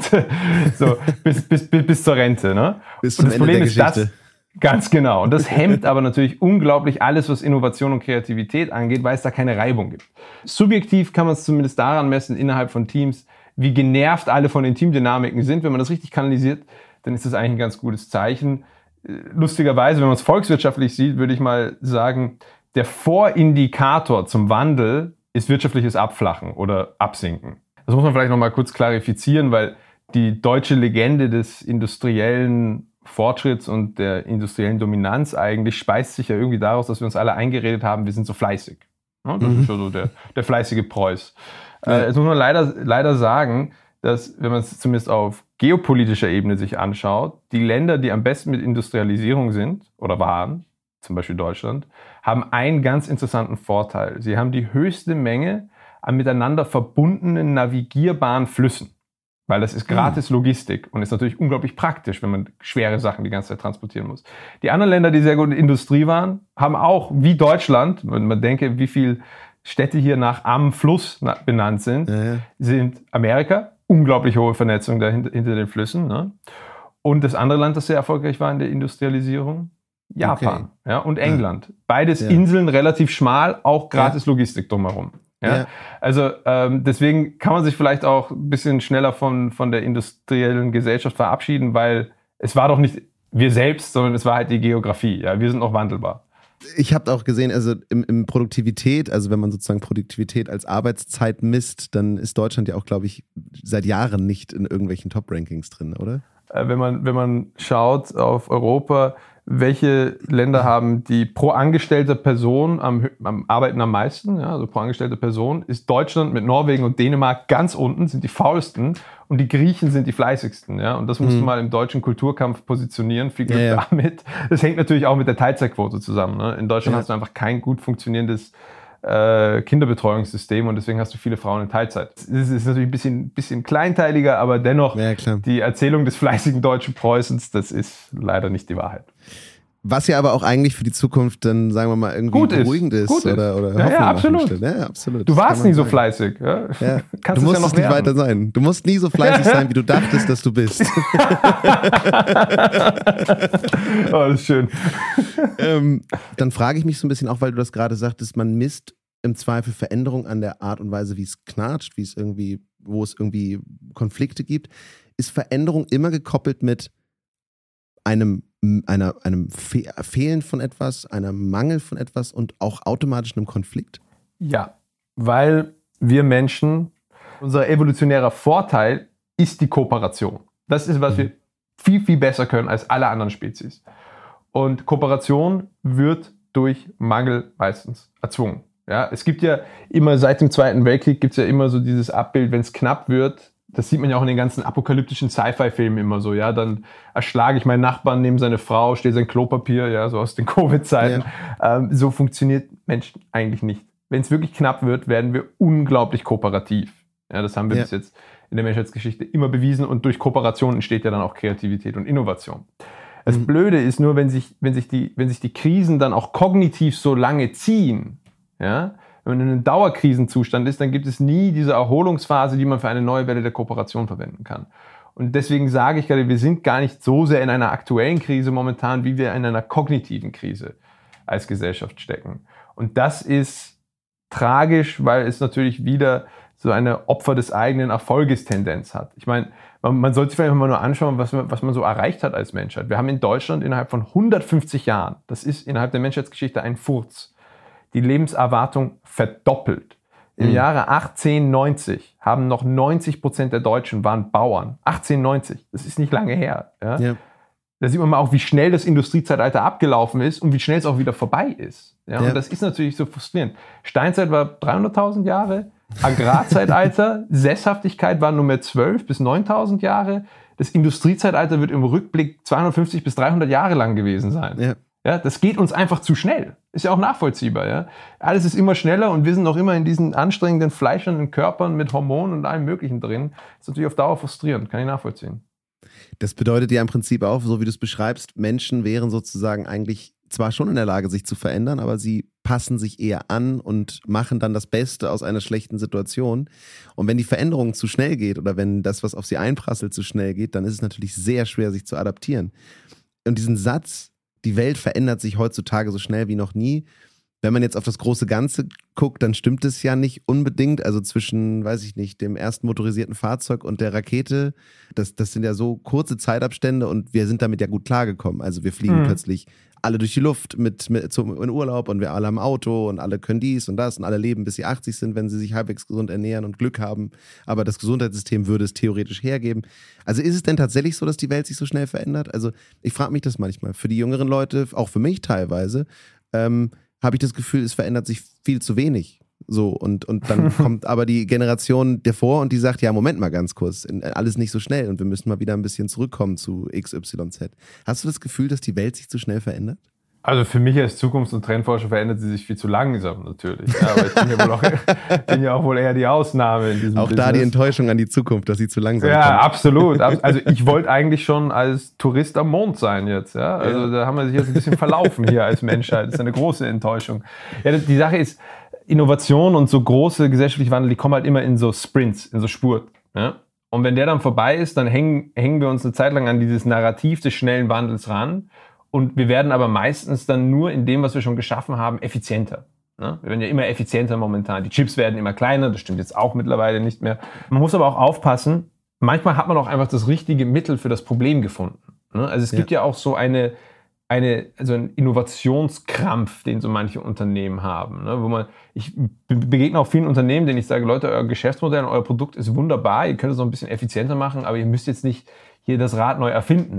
so bis zur Rente. Ne? Bis zum und das Ende Problem der ist Geschichte. das, ganz genau. Und das hemmt aber natürlich unglaublich alles, was Innovation und Kreativität angeht, weil es da keine Reibung gibt. Subjektiv kann man es zumindest daran messen, innerhalb von Teams, wie genervt alle von den Teamdynamiken sind. Wenn man das richtig kanalisiert, dann ist das eigentlich ein ganz gutes Zeichen. Lustigerweise, wenn man es volkswirtschaftlich sieht, würde ich mal sagen, der Vorindikator zum Wandel ist wirtschaftliches Abflachen oder Absinken. Das muss man vielleicht noch mal kurz klarifizieren, weil die deutsche Legende des industriellen Fortschritts und der industriellen Dominanz eigentlich speist sich ja irgendwie daraus, dass wir uns alle eingeredet haben, wir sind so fleißig. Ja, das ist ja so der fleißige Preuß. Jetzt muss man leider sagen, dass, wenn man es zumindest auf geopolitischer Ebene sich anschaut, die Länder, die am besten mit Industrialisierung sind oder waren, zum Beispiel Deutschland, haben einen ganz interessanten Vorteil. Sie haben die höchste Menge an miteinander verbundenen, navigierbaren Flüssen. Weil das ist gratis Logistik und ist natürlich unglaublich praktisch, wenn man schwere Sachen die ganze Zeit transportieren muss. Die anderen Länder, die sehr gut in Industrie waren, haben auch, wie Deutschland, wenn man denke, wie viele Städte hier am Fluss benannt sind, sind Amerika, unglaublich hohe Vernetzung dahinter, hinter den Flüssen. Ne? Und das andere Land, das sehr erfolgreich war in der Industrialisierung, Japan, ja, und England. Beides Inseln, relativ schmal, auch gratis Logistik drumherum. Ja? Also deswegen kann man sich vielleicht auch ein bisschen schneller von der industriellen Gesellschaft verabschieden, weil es war doch nicht wir selbst, sondern es war halt die Geografie. Ja? Wir sind noch wandelbar. Ich habe auch gesehen, also im Produktivität, also wenn man sozusagen Produktivität als Arbeitszeit misst, dann ist Deutschland ja auch, glaube ich, seit Jahren nicht in irgendwelchen Top-Rankings drin, oder? Wenn man schaut auf Europa, welche Länder haben die pro angestellte Person am Arbeiten am meisten. Ja, also pro angestellte Person ist Deutschland mit Norwegen und Dänemark ganz unten, sind die faulsten. Und die Griechen sind die fleißigsten. Ja? Und das musst du mal im deutschen Kulturkampf positionieren. Viel Glück damit. Das hängt natürlich auch mit der Teilzeitquote zusammen. Ne? In Deutschland hast du einfach kein gut funktionierendes Kinderbetreuungssystem und deswegen hast du viele Frauen in Teilzeit. Das ist natürlich ein bisschen kleinteiliger, aber dennoch die Erzählung des fleißigen deutschen Preußens, das ist leider nicht die Wahrheit. Was ja aber auch eigentlich für die Zukunft dann, sagen wir mal, irgendwie beruhigend ist. Oder Hoffnung absolut. Ja, absolut. Du warst nie so fleißig. Ja? Ja. Du musst es nicht weiter sein. Du musst nie so fleißig sein, wie du dachtest, dass du bist. Oh, das ist schön. Dann frage ich mich so ein bisschen auch, weil du das gerade sagtest, man misst im Zweifel Veränderung an der Art und Weise, wie es knatscht, wo es irgendwie Konflikte gibt. Ist Veränderung immer gekoppelt mit einem Fehlen von etwas, einem Mangel von etwas und auch automatisch einem Konflikt? Ja, weil wir Menschen, unser evolutionärer Vorteil ist die Kooperation. Das ist, was wir viel, viel besser können als alle anderen Spezies. Und Kooperation wird durch Mangel meistens erzwungen. Ja, es gibt ja immer, seit dem Zweiten Weltkrieg gibt es ja immer so dieses Abbild, wenn es knapp wird. Das sieht man ja auch in den ganzen apokalyptischen Sci-Fi-Filmen immer so, ja, dann erschlage ich meinen Nachbarn, nehme seine Frau, stehle sein Klopapier, ja, so aus den Covid-Zeiten. Ja. So funktioniert Menschen eigentlich nicht. Wenn es wirklich knapp wird, werden wir unglaublich kooperativ. Ja, das haben wir bis jetzt in der Menschheitsgeschichte immer bewiesen und durch Kooperation entsteht ja dann auch Kreativität und Innovation. Das Blöde ist nur, wenn sich die Krisen dann auch kognitiv so lange ziehen, ja, wenn man in einem Dauerkrisenzustand ist, dann gibt es nie diese Erholungsphase, die man für eine neue Welle der Kooperation verwenden kann. Und deswegen sage ich gerade, wir sind gar nicht so sehr in einer aktuellen Krise momentan, wie wir in einer kognitiven Krise als Gesellschaft stecken. Und das ist tragisch, weil es natürlich wieder so eine Opfer des eigenen Erfolges-Tendenz hat. Ich meine, man sollte sich vielleicht mal nur anschauen, was man so erreicht hat als Menschheit. Wir haben in Deutschland innerhalb von 150 Jahren, das ist innerhalb der Menschheitsgeschichte ein Furz, die Lebenserwartung verdoppelt. Im Jahre 1890 haben noch 90% der Deutschen waren Bauern. 1890, das ist nicht lange her. Ja? Ja. Da sieht man mal auch, wie schnell das Industriezeitalter abgelaufen ist und wie schnell es auch wieder vorbei ist. Ja? Und das ist natürlich so frustrierend. Steinzeit war 300.000 Jahre, Agrarzeitalter, Sesshaftigkeit war Nummer 12 bis 9.000 Jahre. Das Industriezeitalter wird im Rückblick 250 bis 300 Jahre lang gewesen sein. Ja. Ja, das geht uns einfach zu schnell. Ist ja auch nachvollziehbar. Ja? Alles ist immer schneller und wir sind noch immer in diesen anstrengenden, fleischernden Körpern mit Hormonen und allem Möglichen drin. Das ist natürlich auf Dauer frustrierend, kann ich nachvollziehen. Das bedeutet ja im Prinzip auch, so wie du es beschreibst, Menschen wären sozusagen eigentlich zwar schon in der Lage, sich zu verändern, aber sie passen sich eher an und machen dann das Beste aus einer schlechten Situation. Und wenn die Veränderung zu schnell geht oder wenn das, was auf sie einprasselt, zu schnell geht, dann ist es natürlich sehr schwer, sich zu adaptieren. Und diesen Satz, die Welt verändert sich heutzutage so schnell wie noch nie. Wenn man jetzt auf das große Ganze guckt, dann stimmt es ja nicht unbedingt. Also zwischen, weiß ich nicht, dem ersten motorisierten Fahrzeug und der Rakete, das sind ja so kurze Zeitabstände und wir sind damit ja gut klargekommen. Also wir fliegen plötzlich alle durch die Luft in Urlaub und wir alle haben Auto und alle können dies und das und alle leben, bis sie 80 sind, wenn sie sich halbwegs gesund ernähren und Glück haben. Aber das Gesundheitssystem würde es theoretisch hergeben. Also ist es denn tatsächlich so, dass die Welt sich so schnell verändert? Also ich frage mich das manchmal. Für die jüngeren Leute, auch für mich teilweise, habe ich das Gefühl, es verändert sich viel zu wenig. So, und dann kommt aber die Generation davor und die sagt, ja, Moment mal ganz kurz, alles nicht so schnell und wir müssen mal wieder ein bisschen zurückkommen zu XYZ. Hast du das Gefühl, dass die Welt sich zu schnell verändert? Also für mich als Zukunfts- und Trendforscher verändert sie sich viel zu langsam natürlich. Ja, aber ich bin ja auch wohl eher die Ausnahme in diesem Auch Business. Da die Enttäuschung an die Zukunft, dass sie zu langsam kommt. Ja, absolut. Also ich wollte eigentlich schon als Tourist am Mond sein jetzt. Ja? Also da haben wir sich jetzt ein bisschen verlaufen hier als Menschheit. Das ist eine große Enttäuschung. Ja, die Sache ist, Innovation und so große gesellschaftliche Wandel, die kommen halt immer in so Sprints, in so Spurt. Ja? Und wenn der dann vorbei ist, dann hängen wir uns eine Zeit lang an dieses Narrativ des schnellen Wandels ran. Und wir werden aber meistens dann nur in dem, was wir schon geschaffen haben, effizienter. Ne? Wir werden ja immer effizienter momentan. Die Chips werden immer kleiner, das stimmt jetzt auch mittlerweile nicht mehr. Man muss aber auch aufpassen, manchmal hat man auch einfach das richtige Mittel für das Problem gefunden. Ne? Also es gibt ja auch so einen Innovationskrampf, den so manche Unternehmen haben. Ne? Ich begegne auch vielen Unternehmen, denen ich sage, Leute, euer Geschäftsmodell und euer Produkt ist wunderbar, ihr könnt es noch ein bisschen effizienter machen, aber ihr müsst jetzt nicht hier das Rad neu erfinden.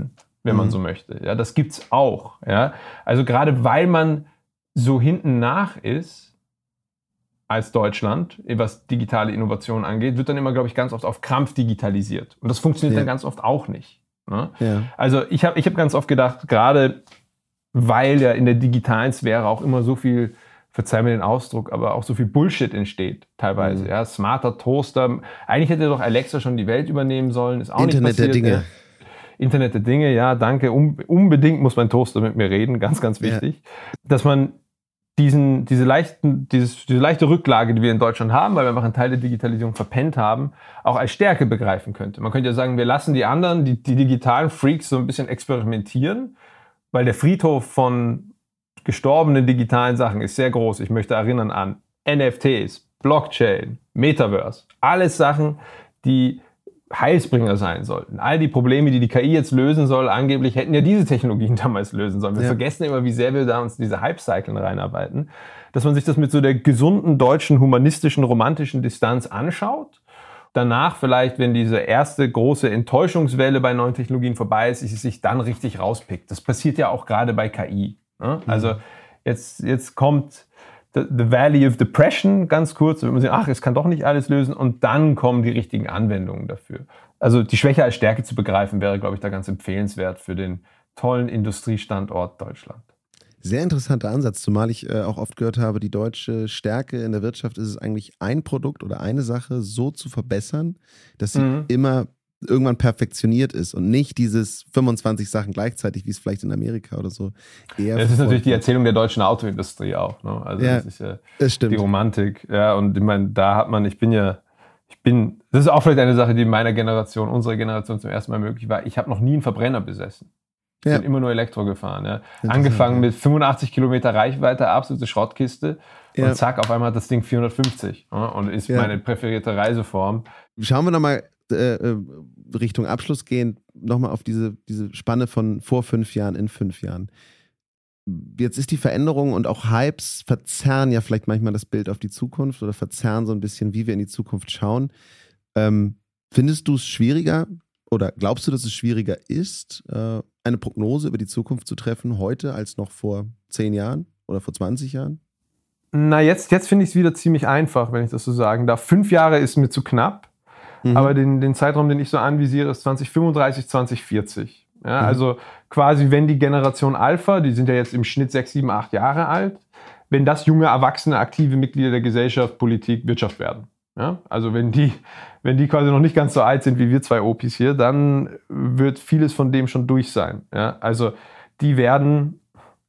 wenn man so möchte. Ja, das gibt's auch. Ja, also gerade weil man so hinten nach ist als Deutschland, was digitale Innovation angeht, wird dann immer, glaube ich, ganz oft auf Krampf digitalisiert. Und das funktioniert dann ganz oft auch nicht. Ne? Ja. Also ich hab ganz oft gedacht, gerade weil ja in der digitalen Sphäre auch immer so viel, verzeih mir den Ausdruck, aber auch so viel Bullshit entsteht teilweise. Ja, smarter Toaster. Eigentlich hätte doch Alexa schon die Welt übernehmen sollen. Ist auch Internet nicht passiert. Der Dinge. Ja. Internet der Dinge, ja, danke. Unbedingt muss mein Toaster mit mir reden, ganz, ganz wichtig. Ja. Dass man diese leichte Rücklage, die wir in Deutschland haben, weil wir einfach einen Teil der Digitalisierung verpennt haben, auch als Stärke begreifen könnte. Man könnte ja sagen, wir lassen die anderen, die digitalen Freaks, so ein bisschen experimentieren, weil der Friedhof von gestorbenen digitalen Sachen ist sehr groß. Ich möchte erinnern an NFTs, Blockchain, Metaverse, alles Sachen, die Heilsbringer sein sollten. All die Probleme, die KI jetzt lösen soll, angeblich hätten ja diese Technologien damals lösen sollen. Wir vergessen immer, wie sehr wir da uns diese Hype-Cyclen reinarbeiten. Dass man sich das mit so der gesunden deutschen, humanistischen, romantischen Distanz anschaut. Danach vielleicht, wenn diese erste große Enttäuschungswelle bei neuen Technologien vorbei ist, sich dann richtig rauspickt. Das passiert ja auch gerade bei KI. Ne? Also jetzt kommt The Valley of Depression, ganz kurz, wenn man sagt, es kann doch nicht alles lösen, und dann kommen die richtigen Anwendungen dafür. Also die Schwäche als Stärke zu begreifen, wäre, glaube ich, da ganz empfehlenswert für den tollen Industriestandort Deutschland. Sehr interessanter Ansatz, zumal ich auch oft gehört habe, die deutsche Stärke in der Wirtschaft ist es eigentlich, ein Produkt oder eine Sache so zu verbessern, dass sie immer irgendwann perfektioniert ist und nicht dieses 25 Sachen gleichzeitig, wie es vielleicht in Amerika oder so eher. Das ist natürlich die Erzählung der deutschen Autoindustrie auch. Ne? Also das ist ja die Romantik. Ja, und ich meine, da hat man, das ist auch vielleicht eine Sache, die in meiner Generation, unserer Generation zum ersten Mal möglich war. Ich habe noch nie einen Verbrenner besessen. Ich bin immer nur Elektro gefahren. Ja. Angefangen mit 85 Kilometer Reichweite, absolute Schrottkiste. Und zack, auf einmal hat das Ding 450. Und ist meine präferierte Reiseform. Schauen wir nochmal Richtung Abschluss gehen, nochmal auf diese Spanne von vor 5 Jahren, in 5 Jahren. Jetzt ist die Veränderung und auch Hypes verzerren ja vielleicht manchmal das Bild auf die Zukunft oder verzerren so ein bisschen, wie wir in die Zukunft schauen. Findest du es schwieriger oder glaubst du, dass es schwieriger ist, eine Prognose über die Zukunft zu treffen heute als noch vor 10 Jahren oder vor 20 Jahren? Na, jetzt finde ich es wieder ziemlich einfach, wenn ich das so sagen darf. 5 Jahre ist mir zu knapp. Aber den Zeitraum, den ich so anvisiere, ist 2035, 2040. Ja, also quasi, wenn die Generation Alpha, die sind ja jetzt im Schnitt 6, 7, 8 Jahre alt, wenn das junge, erwachsene, aktive Mitglieder der Gesellschaft, Politik, Wirtschaft werden. Ja, also wenn die quasi noch nicht ganz so alt sind wie wir zwei Opis hier, dann wird vieles von dem schon durch sein. Ja, also die werden,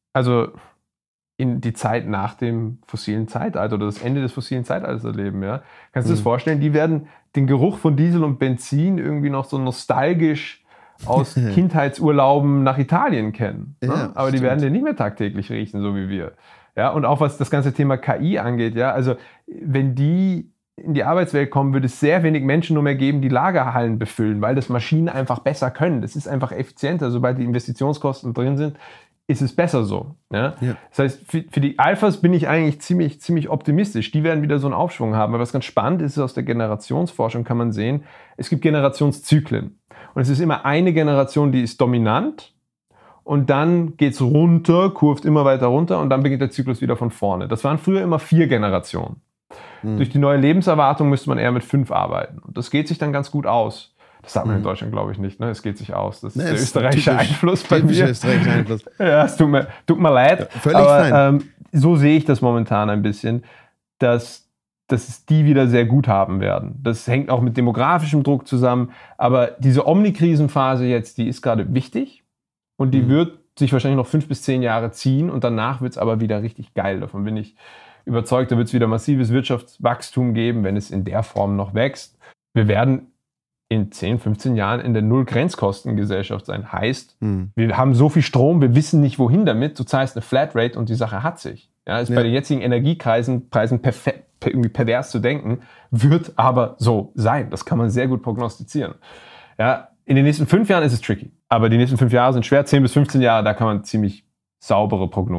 in die Zeit nach dem fossilen Zeitalter oder das Ende des fossilen Zeitalters erleben. Ja? Kannst du dir das vorstellen? Die werden den Geruch von Diesel und Benzin irgendwie noch so nostalgisch aus Kindheitsurlauben nach Italien kennen. Ne? Ja, aber die werden den nicht mehr tagtäglich riechen, so wie wir. Ja? Und auch was das ganze Thema KI angeht, ja? Also wenn die in die Arbeitswelt kommen, würde es sehr wenig Menschen nur mehr geben, die Lagerhallen befüllen, weil das Maschinen einfach besser können. Das ist einfach effizienter. Sobald die Investitionskosten drin sind, ist es besser so. Ja? Ja. Das heißt, für die Alphas bin ich eigentlich ziemlich optimistisch. Die werden wieder so einen Aufschwung haben. Aber was ganz spannend ist, aus der Generationsforschung kann man sehen, es gibt Generationszyklen. Und es ist immer eine Generation, die ist dominant. Und dann geht es runter, kurvt immer weiter runter und dann beginnt der Zyklus wieder von vorne. Das waren früher immer 4 Generationen. Durch die neue Lebenserwartung müsste man eher mit 5 arbeiten. Und das geht sich dann ganz gut aus. Das sagt man in Deutschland, glaube ich, nicht. Ne? Es geht sich aus. Das ist der österreichische Einfluss bei mir. Österreichischer Einfluss. Ja, es tut mir leid. Ja, völlig fein. So sehe ich das momentan ein bisschen, dass es die wieder sehr gut haben werden. Das hängt auch mit demografischem Druck zusammen. Aber diese Omnikrisenphase jetzt, die ist gerade wichtig. Und die wird sich wahrscheinlich noch 5 bis 10 Jahre ziehen. Und danach wird es aber wieder richtig geil. Davon bin ich überzeugt. Da wird es wieder massives Wirtschaftswachstum geben, wenn es in der Form noch wächst. Wir werden in 10, 15 Jahren in der Null-Grenzkostengesellschaft sein. Heißt, wir haben so viel Strom, wir wissen nicht, wohin damit. Du zahlst eine Flatrate und die Sache hat sich. Ja, ist bei den jetzigen Energiepreisen irgendwie pervers zu denken, wird aber so sein. Das kann man sehr gut prognostizieren. Ja, in den nächsten 5 Jahren ist es tricky. Aber die nächsten 5 Jahre sind schwer. 10 bis 15 Jahre, da kann man ziemlich saubere Prognosen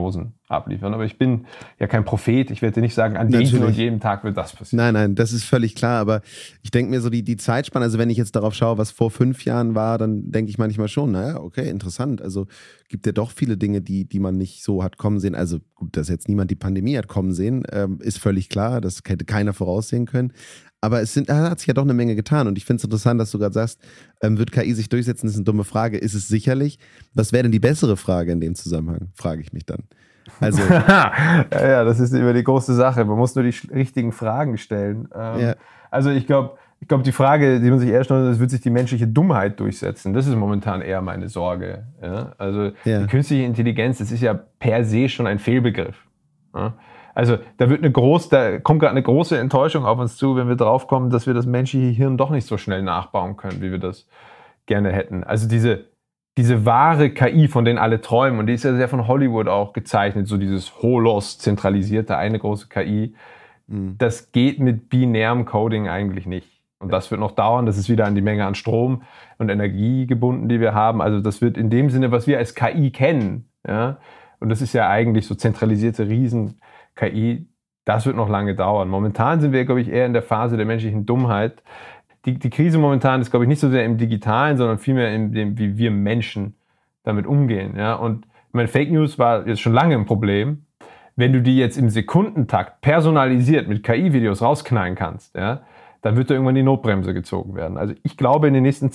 abliefern. Aber ich bin ja kein Prophet. Ich werde dir nicht sagen, an diesem und jedem Tag wird das passieren. Nein, das ist völlig klar. Aber ich denke mir so, die Zeitspanne, also wenn ich jetzt darauf schaue, was vor 5 Jahren war, dann denke ich manchmal schon, naja, okay, interessant. Also gibt ja doch viele Dinge, die man nicht so hat kommen sehen. Also gut, dass jetzt niemand die Pandemie hat kommen sehen, ist völlig klar. Das hätte keiner voraussehen können. Aber da hat sich ja doch eine Menge getan. Und ich finde es interessant, dass du gerade sagst, wird KI sich durchsetzen? Das ist eine dumme Frage. Ist es sicherlich? Was wäre denn die bessere Frage in dem Zusammenhang? Frage ich mich dann. Also ja, das ist immer die große Sache. Man muss nur die richtigen Fragen stellen. Also ich glaube, die Frage, die man sich eher stellt, ist, wird sich die menschliche Dummheit durchsetzen? Das ist momentan eher meine Sorge. Ja? Also die künstliche Intelligenz, das ist ja per se schon ein Fehlbegriff. Ja? Also da kommt gerade eine große Enttäuschung auf uns zu, wenn wir drauf kommen, dass wir das menschliche Hirn doch nicht so schnell nachbauen können, wie wir das gerne hätten. Also diese wahre KI, von denen alle träumen, und die ist ja sehr von Hollywood auch gezeichnet, so dieses Holos, zentralisierte, eine große KI, das geht mit binärem Coding eigentlich nicht. Und das wird noch dauern, das ist wieder an die Menge an Strom und Energie gebunden, die wir haben. Also das wird in dem Sinne, was wir als KI kennen, ja, und das ist ja eigentlich so zentralisierte Riesen-KI, das wird noch lange dauern. Momentan sind wir, glaube ich, eher in der Phase der menschlichen Dummheit. Die Krise momentan ist, glaube ich, nicht so sehr im Digitalen, sondern vielmehr in dem, wie wir Menschen damit umgehen. Ja? Und ich meine, Fake News war jetzt schon lange ein Problem. Wenn du die jetzt im Sekundentakt personalisiert mit KI-Videos rausknallen kannst, ja, dann wird da irgendwann die Notbremse gezogen werden. Also ich glaube, in den nächsten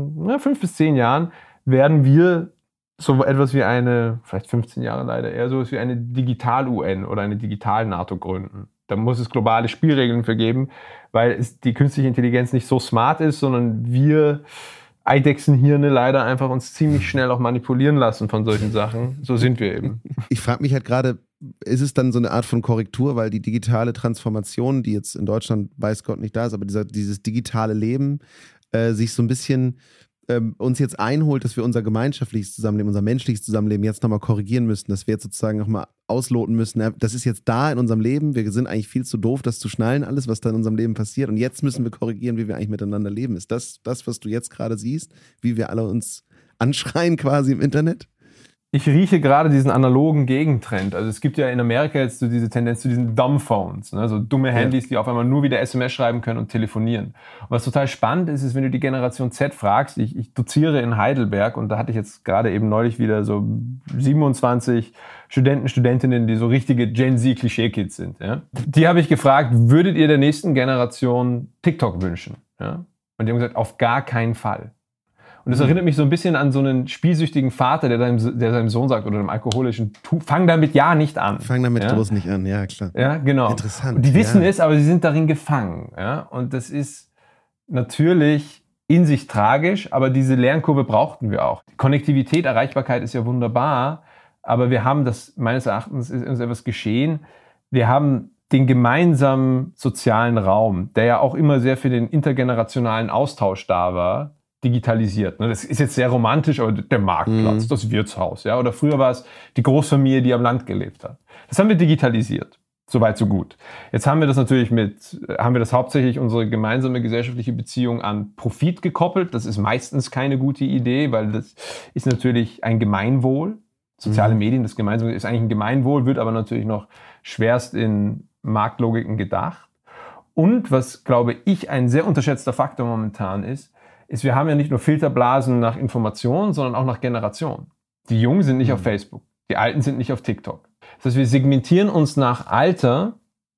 5 bis 10 Jahren werden wir so etwas wie vielleicht 15 Jahre leider, eher so etwas wie eine Digital-UN oder eine Digital-NATO gründen. Da muss es globale Spielregeln für geben, weil die künstliche Intelligenz nicht so smart ist, sondern wir Eidechsenhirne leider einfach uns ziemlich schnell auch manipulieren lassen von solchen Sachen. So sind wir eben. Ich frage mich halt gerade, ist es dann so eine Art von Korrektur, weil die digitale Transformation, die jetzt in Deutschland weiß Gott nicht da ist, aber dieses digitale Leben sich so ein bisschen uns jetzt einholt, dass wir unser gemeinschaftliches Zusammenleben, unser menschliches Zusammenleben jetzt nochmal korrigieren müssen, dass wir jetzt sozusagen nochmal ausloten müssen, das ist jetzt da in unserem Leben, wir sind eigentlich viel zu doof, das zu schnallen, alles, was da in unserem Leben passiert, und jetzt müssen wir korrigieren, wie wir eigentlich miteinander leben. Ist das, was du jetzt gerade siehst, wie wir alle uns anschreien quasi im Internet? Ich rieche gerade diesen analogen Gegentrend. Also es gibt ja in Amerika jetzt so diese Tendenz zu diesen Dumb Phones, ne? So dumme Handys, die auf einmal nur wieder SMS schreiben können und telefonieren. Und was total spannend ist, wenn du die Generation Z fragst, ich doziere in Heidelberg, und da hatte ich jetzt gerade eben neulich wieder so 27 Studentinnen, die so richtige Gen Z-Klischee-Kids sind. Ja? Die habe ich gefragt, würdet ihr der nächsten Generation TikTok wünschen? Ja? Und die haben gesagt, auf gar keinen Fall. Und das erinnert mich so ein bisschen an so einen spielsüchtigen Vater, der seinem Sohn sagt, oder einem alkoholischen, fang damit ja nicht an. Fang damit bloß nicht an, ja klar. Ja, genau. Interessant. Und die wissen es, aber sie sind darin gefangen. Ja? Und das ist natürlich in sich tragisch, aber diese Lernkurve brauchten wir auch. Konnektivität, Erreichbarkeit ist ja wunderbar, aber wir haben das, meines Erachtens ist uns etwas geschehen, wir haben den gemeinsamen sozialen Raum, der ja auch immer sehr für den intergenerationalen Austausch da war, digitalisiert. Das ist jetzt sehr romantisch, aber der Marktplatz, das Wirtshaus, ja, oder früher war es die Großfamilie, die am Land gelebt hat. Das haben wir digitalisiert. Soweit, so gut. Jetzt haben wir das hauptsächlich unsere gemeinsame gesellschaftliche Beziehung an Profit gekoppelt. Das ist meistens keine gute Idee, weil das ist natürlich ein Gemeinwohl. Soziale Medien, das Gemeinsame ist eigentlich ein Gemeinwohl, wird aber natürlich noch schwerst in Marktlogiken gedacht. Und was, glaube ich, ein sehr unterschätzter Faktor momentan ist, wir haben ja nicht nur Filterblasen nach Informationen, sondern auch nach Generation. Die Jungen sind nicht auf Facebook, die Alten sind nicht auf TikTok. Das heißt, wir segmentieren uns nach Alter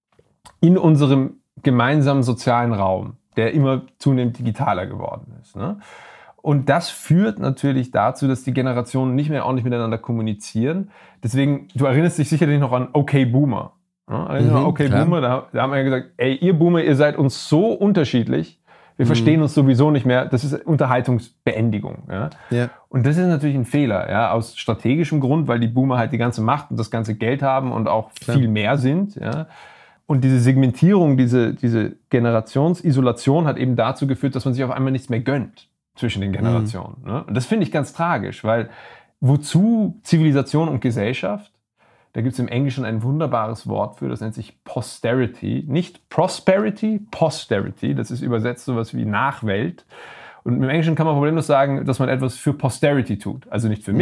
in unserem gemeinsamen sozialen Raum, der immer zunehmend digitaler geworden ist. Ne? Und das führt natürlich dazu, dass die Generationen nicht mehr ordentlich miteinander kommunizieren. Deswegen, du erinnerst dich sicherlich noch an Okay Boomer. Ne? Okay Boomer, da haben wir ja gesagt, ey, ihr Boomer, ihr seid uns so unterschiedlich, wir verstehen uns sowieso nicht mehr. Das ist Unterhaltungsbeendigung. Ja? Ja. Und das ist natürlich ein Fehler, ja? Aus strategischem Grund, weil die Boomer halt die ganze Macht und das ganze Geld haben und auch viel mehr sind. Ja? Und diese Segmentierung, diese Generationsisolation hat eben dazu geführt, dass man sich auf einmal nichts mehr gönnt zwischen den Generationen. Ne? Und das finde ich ganz tragisch, weil wozu Zivilisation und Gesellschaft? Da gibt es im Englischen ein wunderbares Wort für, das nennt sich Posterity. Nicht Prosperity, Posterity. Das ist übersetzt sowas wie Nachwelt. Und im Englischen kann man problemlos sagen, dass man etwas für Posterity tut. Also nicht für mich,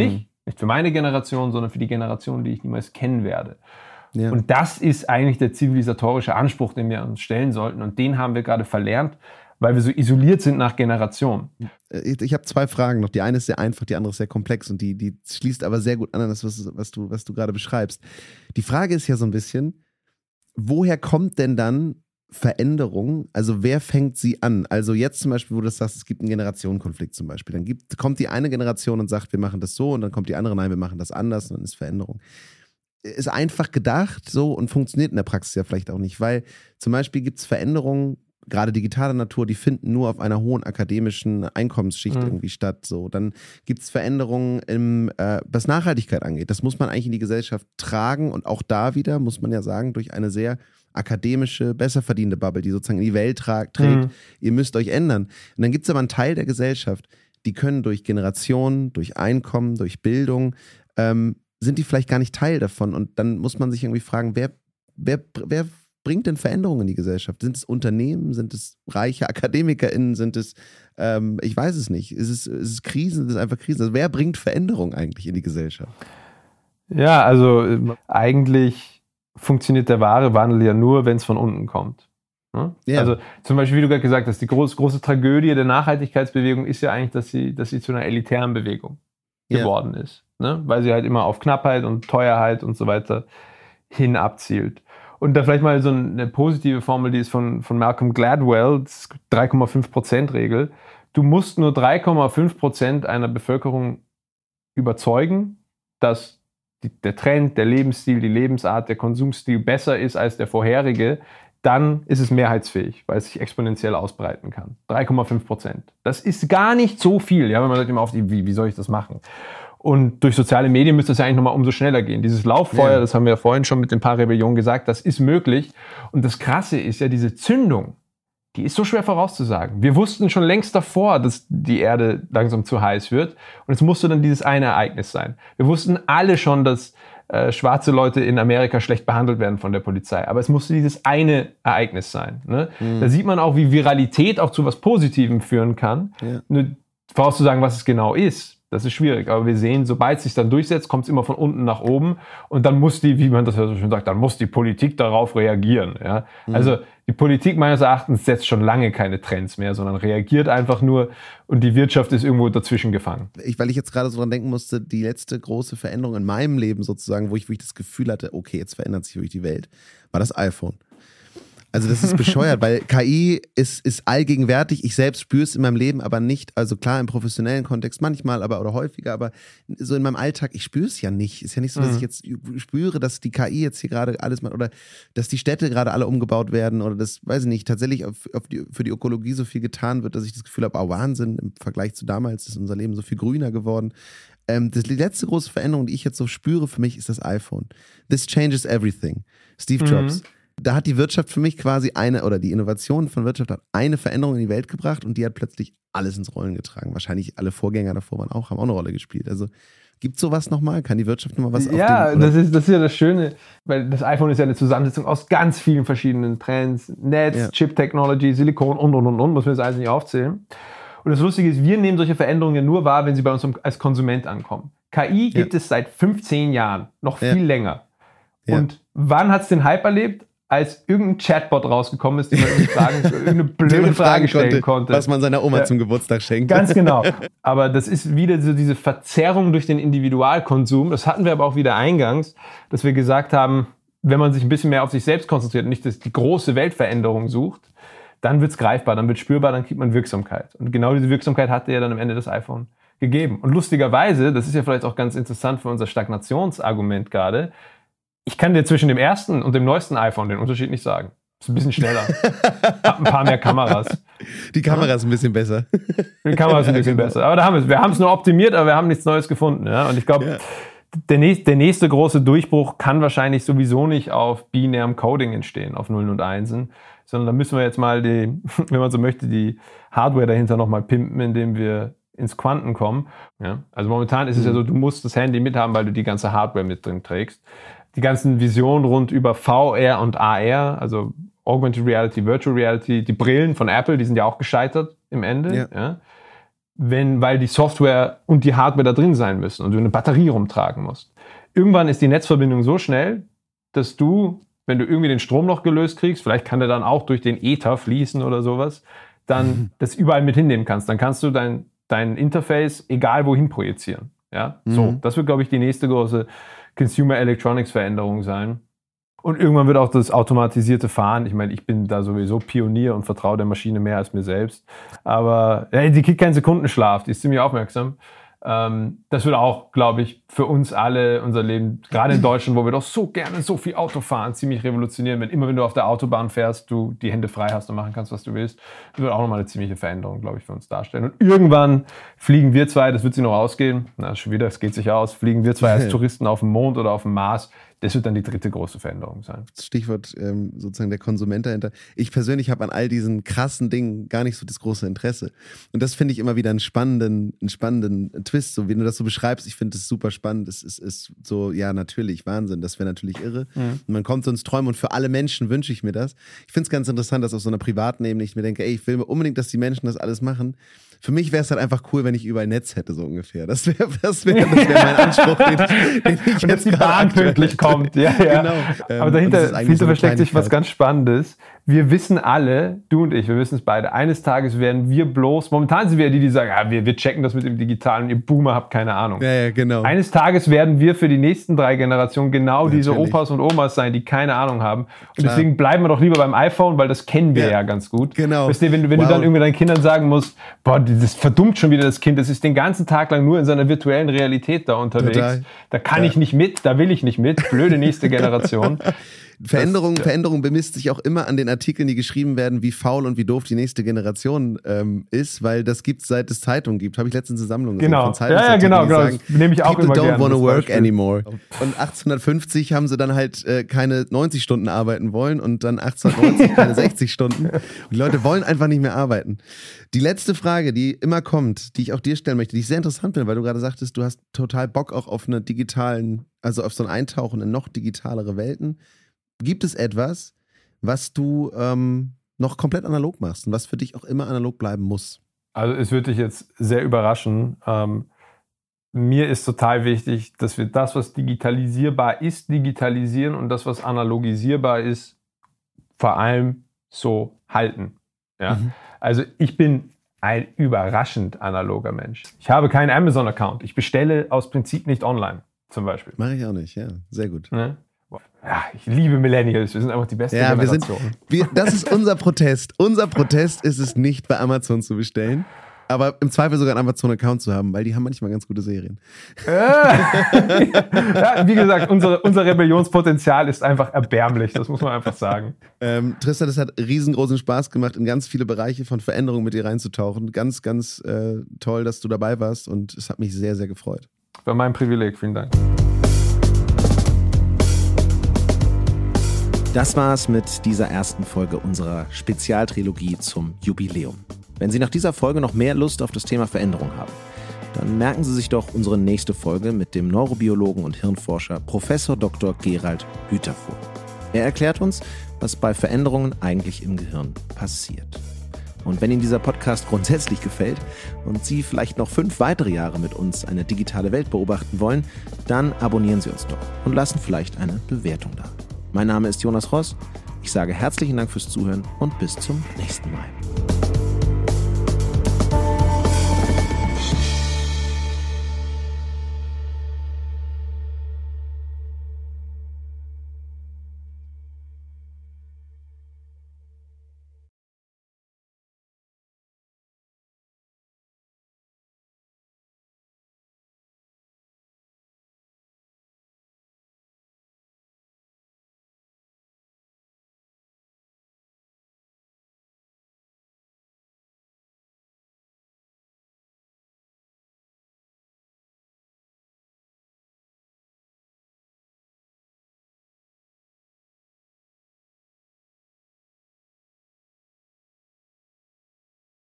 Nicht für meine Generation, sondern für die Generation, die ich niemals kennen werde. Ja. Und das ist eigentlich der zivilisatorische Anspruch, den wir uns stellen sollten. Und den haben wir gerade verlernt, weil wir so isoliert sind nach Generationen. Ich habe 2 Fragen noch. Die eine ist sehr einfach, die andere ist sehr komplex und die schließt aber sehr gut an das, was du gerade beschreibst. Die Frage ist ja so ein bisschen, woher kommt denn dann Veränderung? Also wer fängt sie an? Also jetzt zum Beispiel, wo du sagst, es gibt einen Generationenkonflikt zum Beispiel. Dann kommt die eine Generation und sagt, wir machen das so und dann kommt die andere, nein, wir machen das anders und dann ist Veränderung. Ist einfach gedacht so und funktioniert in der Praxis ja vielleicht auch nicht, weil zum Beispiel gibt es Veränderungen, gerade digitaler Natur, die finden nur auf einer hohen akademischen Einkommensschicht irgendwie statt. So, dann gibt es Veränderungen, was Nachhaltigkeit angeht. Das muss man eigentlich in die Gesellschaft tragen und auch da wieder, muss man ja sagen, durch eine sehr akademische, besser verdienende Bubble, die sozusagen in die Welt trägt, ihr müsst euch ändern. Und dann gibt es aber einen Teil der Gesellschaft, die können durch Generationen, durch Einkommen, durch Bildung, sind die vielleicht gar nicht Teil davon. Und dann muss man sich irgendwie fragen, wer bringt denn Veränderungen in die Gesellschaft? Sind es Unternehmen? Sind es reiche AkademikerInnen? Sind es, ich weiß es nicht. Ist es Krisen? Ist es einfach Krisen? Also wer bringt Veränderung eigentlich in die Gesellschaft? Ja, also eigentlich funktioniert der wahre Wandel ja nur, wenn es von unten kommt. Ne? Ja. Also zum Beispiel, wie du gerade gesagt hast, die große Tragödie der Nachhaltigkeitsbewegung ist ja eigentlich, dass sie zu einer elitären Bewegung geworden ist. Ne? Weil sie halt immer auf Knappheit und Teuerheit und so weiter hin abzielt. Und da vielleicht mal so eine positive Formel, die ist von Malcolm Gladwell, das 3,5%-Regel. Du musst nur 3,5% einer Bevölkerung überzeugen, dass der Trend, der Lebensstil, die Lebensart, der Konsumstil besser ist als der vorherige, dann ist es mehrheitsfähig, weil es sich exponentiell ausbreiten kann. 3,5%. Das ist gar nicht so viel, ja, wenn man sagt immer auf wie soll ich das machen? Und durch soziale Medien müsste es ja eigentlich nochmal umso schneller gehen. Dieses Lauffeuer, das haben wir ja vorhin schon mit den paar Rebellionen gesagt, das ist möglich. Und das Krasse ist ja, diese Zündung, die ist so schwer vorauszusagen. Wir wussten schon längst davor, dass die Erde langsam zu heiß wird. Und es musste dann dieses eine Ereignis sein. Wir wussten alle schon, dass schwarze Leute in Amerika schlecht behandelt werden von der Polizei. Aber es musste dieses eine Ereignis sein. Ne? Da sieht man auch, wie Viralität auch zu was Positivem führen kann. Ja. Nur vorauszusagen, was es genau ist, das ist schwierig. Aber wir sehen, sobald es sich dann durchsetzt, kommt es immer von unten nach oben. Und dann muss wie man das ja so schön sagt, dann muss die Politik darauf reagieren. Ja? Also die Politik meines Erachtens setzt schon lange keine Trends mehr, sondern reagiert einfach nur und die Wirtschaft ist irgendwo dazwischen gefangen. Weil ich jetzt gerade so dran denken musste, die letzte große Veränderung in meinem Leben sozusagen, wo ich das Gefühl hatte, okay, jetzt verändert sich wirklich die Welt, war das iPhone. Also das ist bescheuert, weil KI ist allgegenwärtig. Ich selbst spüre es in meinem Leben, aber nicht, also klar im professionellen Kontext manchmal, oder häufiger, aber so in meinem Alltag, ich spüre es ja nicht. Ist ja nicht so, dass ich jetzt spüre, dass die KI jetzt hier gerade alles macht oder dass die Städte gerade alle umgebaut werden oder dass, weiß ich nicht, tatsächlich für die Ökologie so viel getan wird, dass ich das Gefühl habe, oh Wahnsinn, im Vergleich zu damals ist unser Leben so viel grüner geworden. Die letzte große Veränderung, die ich jetzt so spüre für mich, ist das iPhone. This changes everything. Steve Jobs. Da hat die Wirtschaft für mich quasi die Innovation von Wirtschaft hat eine Veränderung in die Welt gebracht und die hat plötzlich alles ins Rollen getragen. Wahrscheinlich alle Vorgänger davor haben auch eine Rolle gespielt. Also gibt es sowas nochmal? Kann die Wirtschaft nochmal was das ist ja das Schöne, weil das iPhone ist ja eine Zusammensetzung aus ganz vielen verschiedenen Trends, Netz, Chip-Technology, Silikon und, muss man jetzt alles nicht aufzählen. Und das Lustige ist, wir nehmen solche Veränderungen ja nur wahr, wenn sie bei uns als Konsument ankommen. KI gibt es seit 15 Jahren, noch viel länger. Und wann hat es den Hype erlebt? Als irgendein Chatbot rausgekommen ist, den man irgendeine blöde Frage stellen konnte. Was man seiner Oma zum Geburtstag schenkt. Ganz genau. Aber das ist wieder so diese Verzerrung durch den Individualkonsum. Das hatten wir aber auch wieder eingangs, dass wir gesagt haben, wenn man sich ein bisschen mehr auf sich selbst konzentriert und nicht die große Weltveränderung sucht, dann wird es greifbar, dann wird spürbar, dann kriegt man Wirksamkeit. Und genau diese Wirksamkeit hatte ja dann am Ende das iPhone gegeben. Und lustigerweise, das ist ja vielleicht auch ganz interessant für unser Stagnationsargument gerade, ich kann dir zwischen dem ersten und dem neuesten iPhone den Unterschied nicht sagen. Ist ein bisschen schneller. Hat ein paar mehr Kameras. Die Kamera ist ein bisschen besser. Die Kamera ist ein bisschen besser. Aber wir haben es nur optimiert, aber wir haben nichts Neues gefunden. Ja? Und ich glaube, der nächste große Durchbruch kann wahrscheinlich sowieso nicht auf binärem Coding entstehen, auf Nullen und Einsen, sondern da müssen wir jetzt mal wenn man so möchte, die Hardware dahinter nochmal pimpen, indem wir ins Quanten kommen. Ja? Also momentan ist es ja so, du musst das Handy mithaben, weil du die ganze Hardware mit drin trägst. Die ganzen Visionen rund über VR und AR, also Augmented Reality, Virtual Reality, die Brillen von Apple, die sind ja auch gescheitert im Ende. Ja. weil die Software und die Hardware da drin sein müssen und du eine Batterie rumtragen musst. Irgendwann ist die Netzverbindung so schnell, dass du, wenn du irgendwie den Strom noch gelöst kriegst, vielleicht kann der dann auch durch den Ether fließen oder sowas, dann das überall mit hinnehmen kannst. Dann kannst du dein Interface egal wohin projizieren. Ja? So, das wird, glaube ich, die nächste große Consumer Electronics Veränderung sein. Und irgendwann wird auch das automatisierte Fahren, ich meine, ich bin da sowieso Pionier und vertraue der Maschine mehr als mir selbst, aber die kriegt keinen Sekundenschlaf, die ist ziemlich aufmerksam. Das wird auch, glaube ich, für uns alle unser Leben, gerade in Deutschland, wo wir doch so gerne so viel Auto fahren, ziemlich revolutionieren. Wenn du auf der Autobahn fährst, du die Hände frei hast und machen kannst, was du willst. Das wird auch nochmal eine ziemliche Veränderung, glaube ich, für uns darstellen. Und irgendwann fliegen wir zwei, das wird sich noch ausgehen, schon wieder, es geht sich aus, fliegen wir zwei als Touristen auf dem Mond oder auf dem Mars. Das wird dann die dritte große Veränderung sein. Stichwort sozusagen der Konsument dahinter. Ich persönlich habe an all diesen krassen Dingen gar nicht so das große Interesse. Und das finde ich immer wieder einen spannenden Twist, so wie du das so beschreibst. Ich finde es super spannend. Es ist so, ja, natürlich, Wahnsinn. Das wäre natürlich irre. Und man kommt so ins Träumen und für alle Menschen wünsche ich mir das. Ich finde es ganz interessant, dass auf so einer privaten Ebene ich mir denke, ey, ich will unbedingt, dass die Menschen das alles machen. Für mich wäre es halt einfach cool, wenn ich überall Netz hätte, so ungefähr. Das wäre mein Anspruch, den ich und jetzt die Bahn pünktlich kommt. Ja. Genau. Aber dahinter versteckt sich was ganz Spannendes. Wir wissen alle, du und ich, wir wissen es beide, eines Tages werden wir bloß, momentan sind wir die sagen, wir checken das mit dem Digitalen, ihr Boomer habt keine Ahnung. Ja, genau. Eines Tages werden wir für die nächsten 3 Generationen genau diese Opas und Omas sein, die keine Ahnung haben. Und deswegen bleiben wir doch lieber beim iPhone, weil das kennen wir ja ganz gut. Genau. Weißt du, wenn du dann irgendwie deinen Kindern sagen musst, boah, das verdummt schon wieder das Kind, das ist den ganzen Tag lang nur in seiner virtuellen Realität da unterwegs. Total. Da kann ich nicht mit, da will ich nicht mit. Blöde nächste Generation. Veränderung bemisst sich auch immer an den Artikeln, die geschrieben werden, wie faul und wie doof die nächste Generation ist, weil das gibt es, seit es Zeitungen gibt. Habe ich letztens eine Sammlung gesehen von Zeitungsartikeln, genau. Sagen, das nehme ich auch immer gerne. People don't wanna work anymore. Und 1850 haben sie dann halt keine 90 Stunden arbeiten wollen und dann 1890 keine 60 Stunden. Und die Leute wollen einfach nicht mehr arbeiten. Die letzte Frage, die immer kommt, die ich auch dir stellen möchte, die ich sehr interessant finde, weil du gerade sagtest, du hast total Bock auch auf eine digitalen, also auf so ein Eintauchen in noch digitalere Welten. Gibt es etwas, was du noch komplett analog machst und was für dich auch immer analog bleiben muss? Also es wird dich jetzt sehr überraschen. Mir ist total wichtig, dass wir das, was digitalisierbar ist, digitalisieren und das, was analogisierbar ist, vor allem so halten. Ja? Also ich bin ein überraschend analoger Mensch. Ich habe keinen Amazon-Account. Ich bestelle aus Prinzip nicht online, zum Beispiel. Mache ich auch nicht, ja. Sehr gut. Ne? Ja, ich liebe Millennials. Wir sind einfach die beste Generation. Das ist unser Protest. Unser Protest ist es nicht, bei Amazon zu bestellen, aber im Zweifel sogar einen Amazon-Account zu haben, weil die haben manchmal ganz gute Serien. Ja, wie gesagt, unser Rebellionspotenzial ist einfach erbärmlich. Das muss man einfach sagen. Tristan, es hat riesengroßen Spaß gemacht, in ganz viele Bereiche von Veränderung mit dir reinzutauchen. Ganz, ganz toll, dass du dabei warst und es hat mich sehr, sehr gefreut. War mein Privileg. Vielen Dank. Das war's mit dieser ersten Folge unserer Spezialtrilogie zum Jubiläum. Wenn Sie nach dieser Folge noch mehr Lust auf das Thema Veränderung haben, dann merken Sie sich doch unsere nächste Folge mit dem Neurobiologen und Hirnforscher Prof. Dr. Gerald Hüther vor. Er erklärt uns, was bei Veränderungen eigentlich im Gehirn passiert. Und wenn Ihnen dieser Podcast grundsätzlich gefällt und Sie vielleicht noch 5 weitere Jahre mit uns eine digitale Welt beobachten wollen, dann abonnieren Sie uns doch und lassen vielleicht eine Bewertung da. Mein Name ist Jonas Ross. Ich sage herzlichen Dank fürs Zuhören und bis zum nächsten Mal.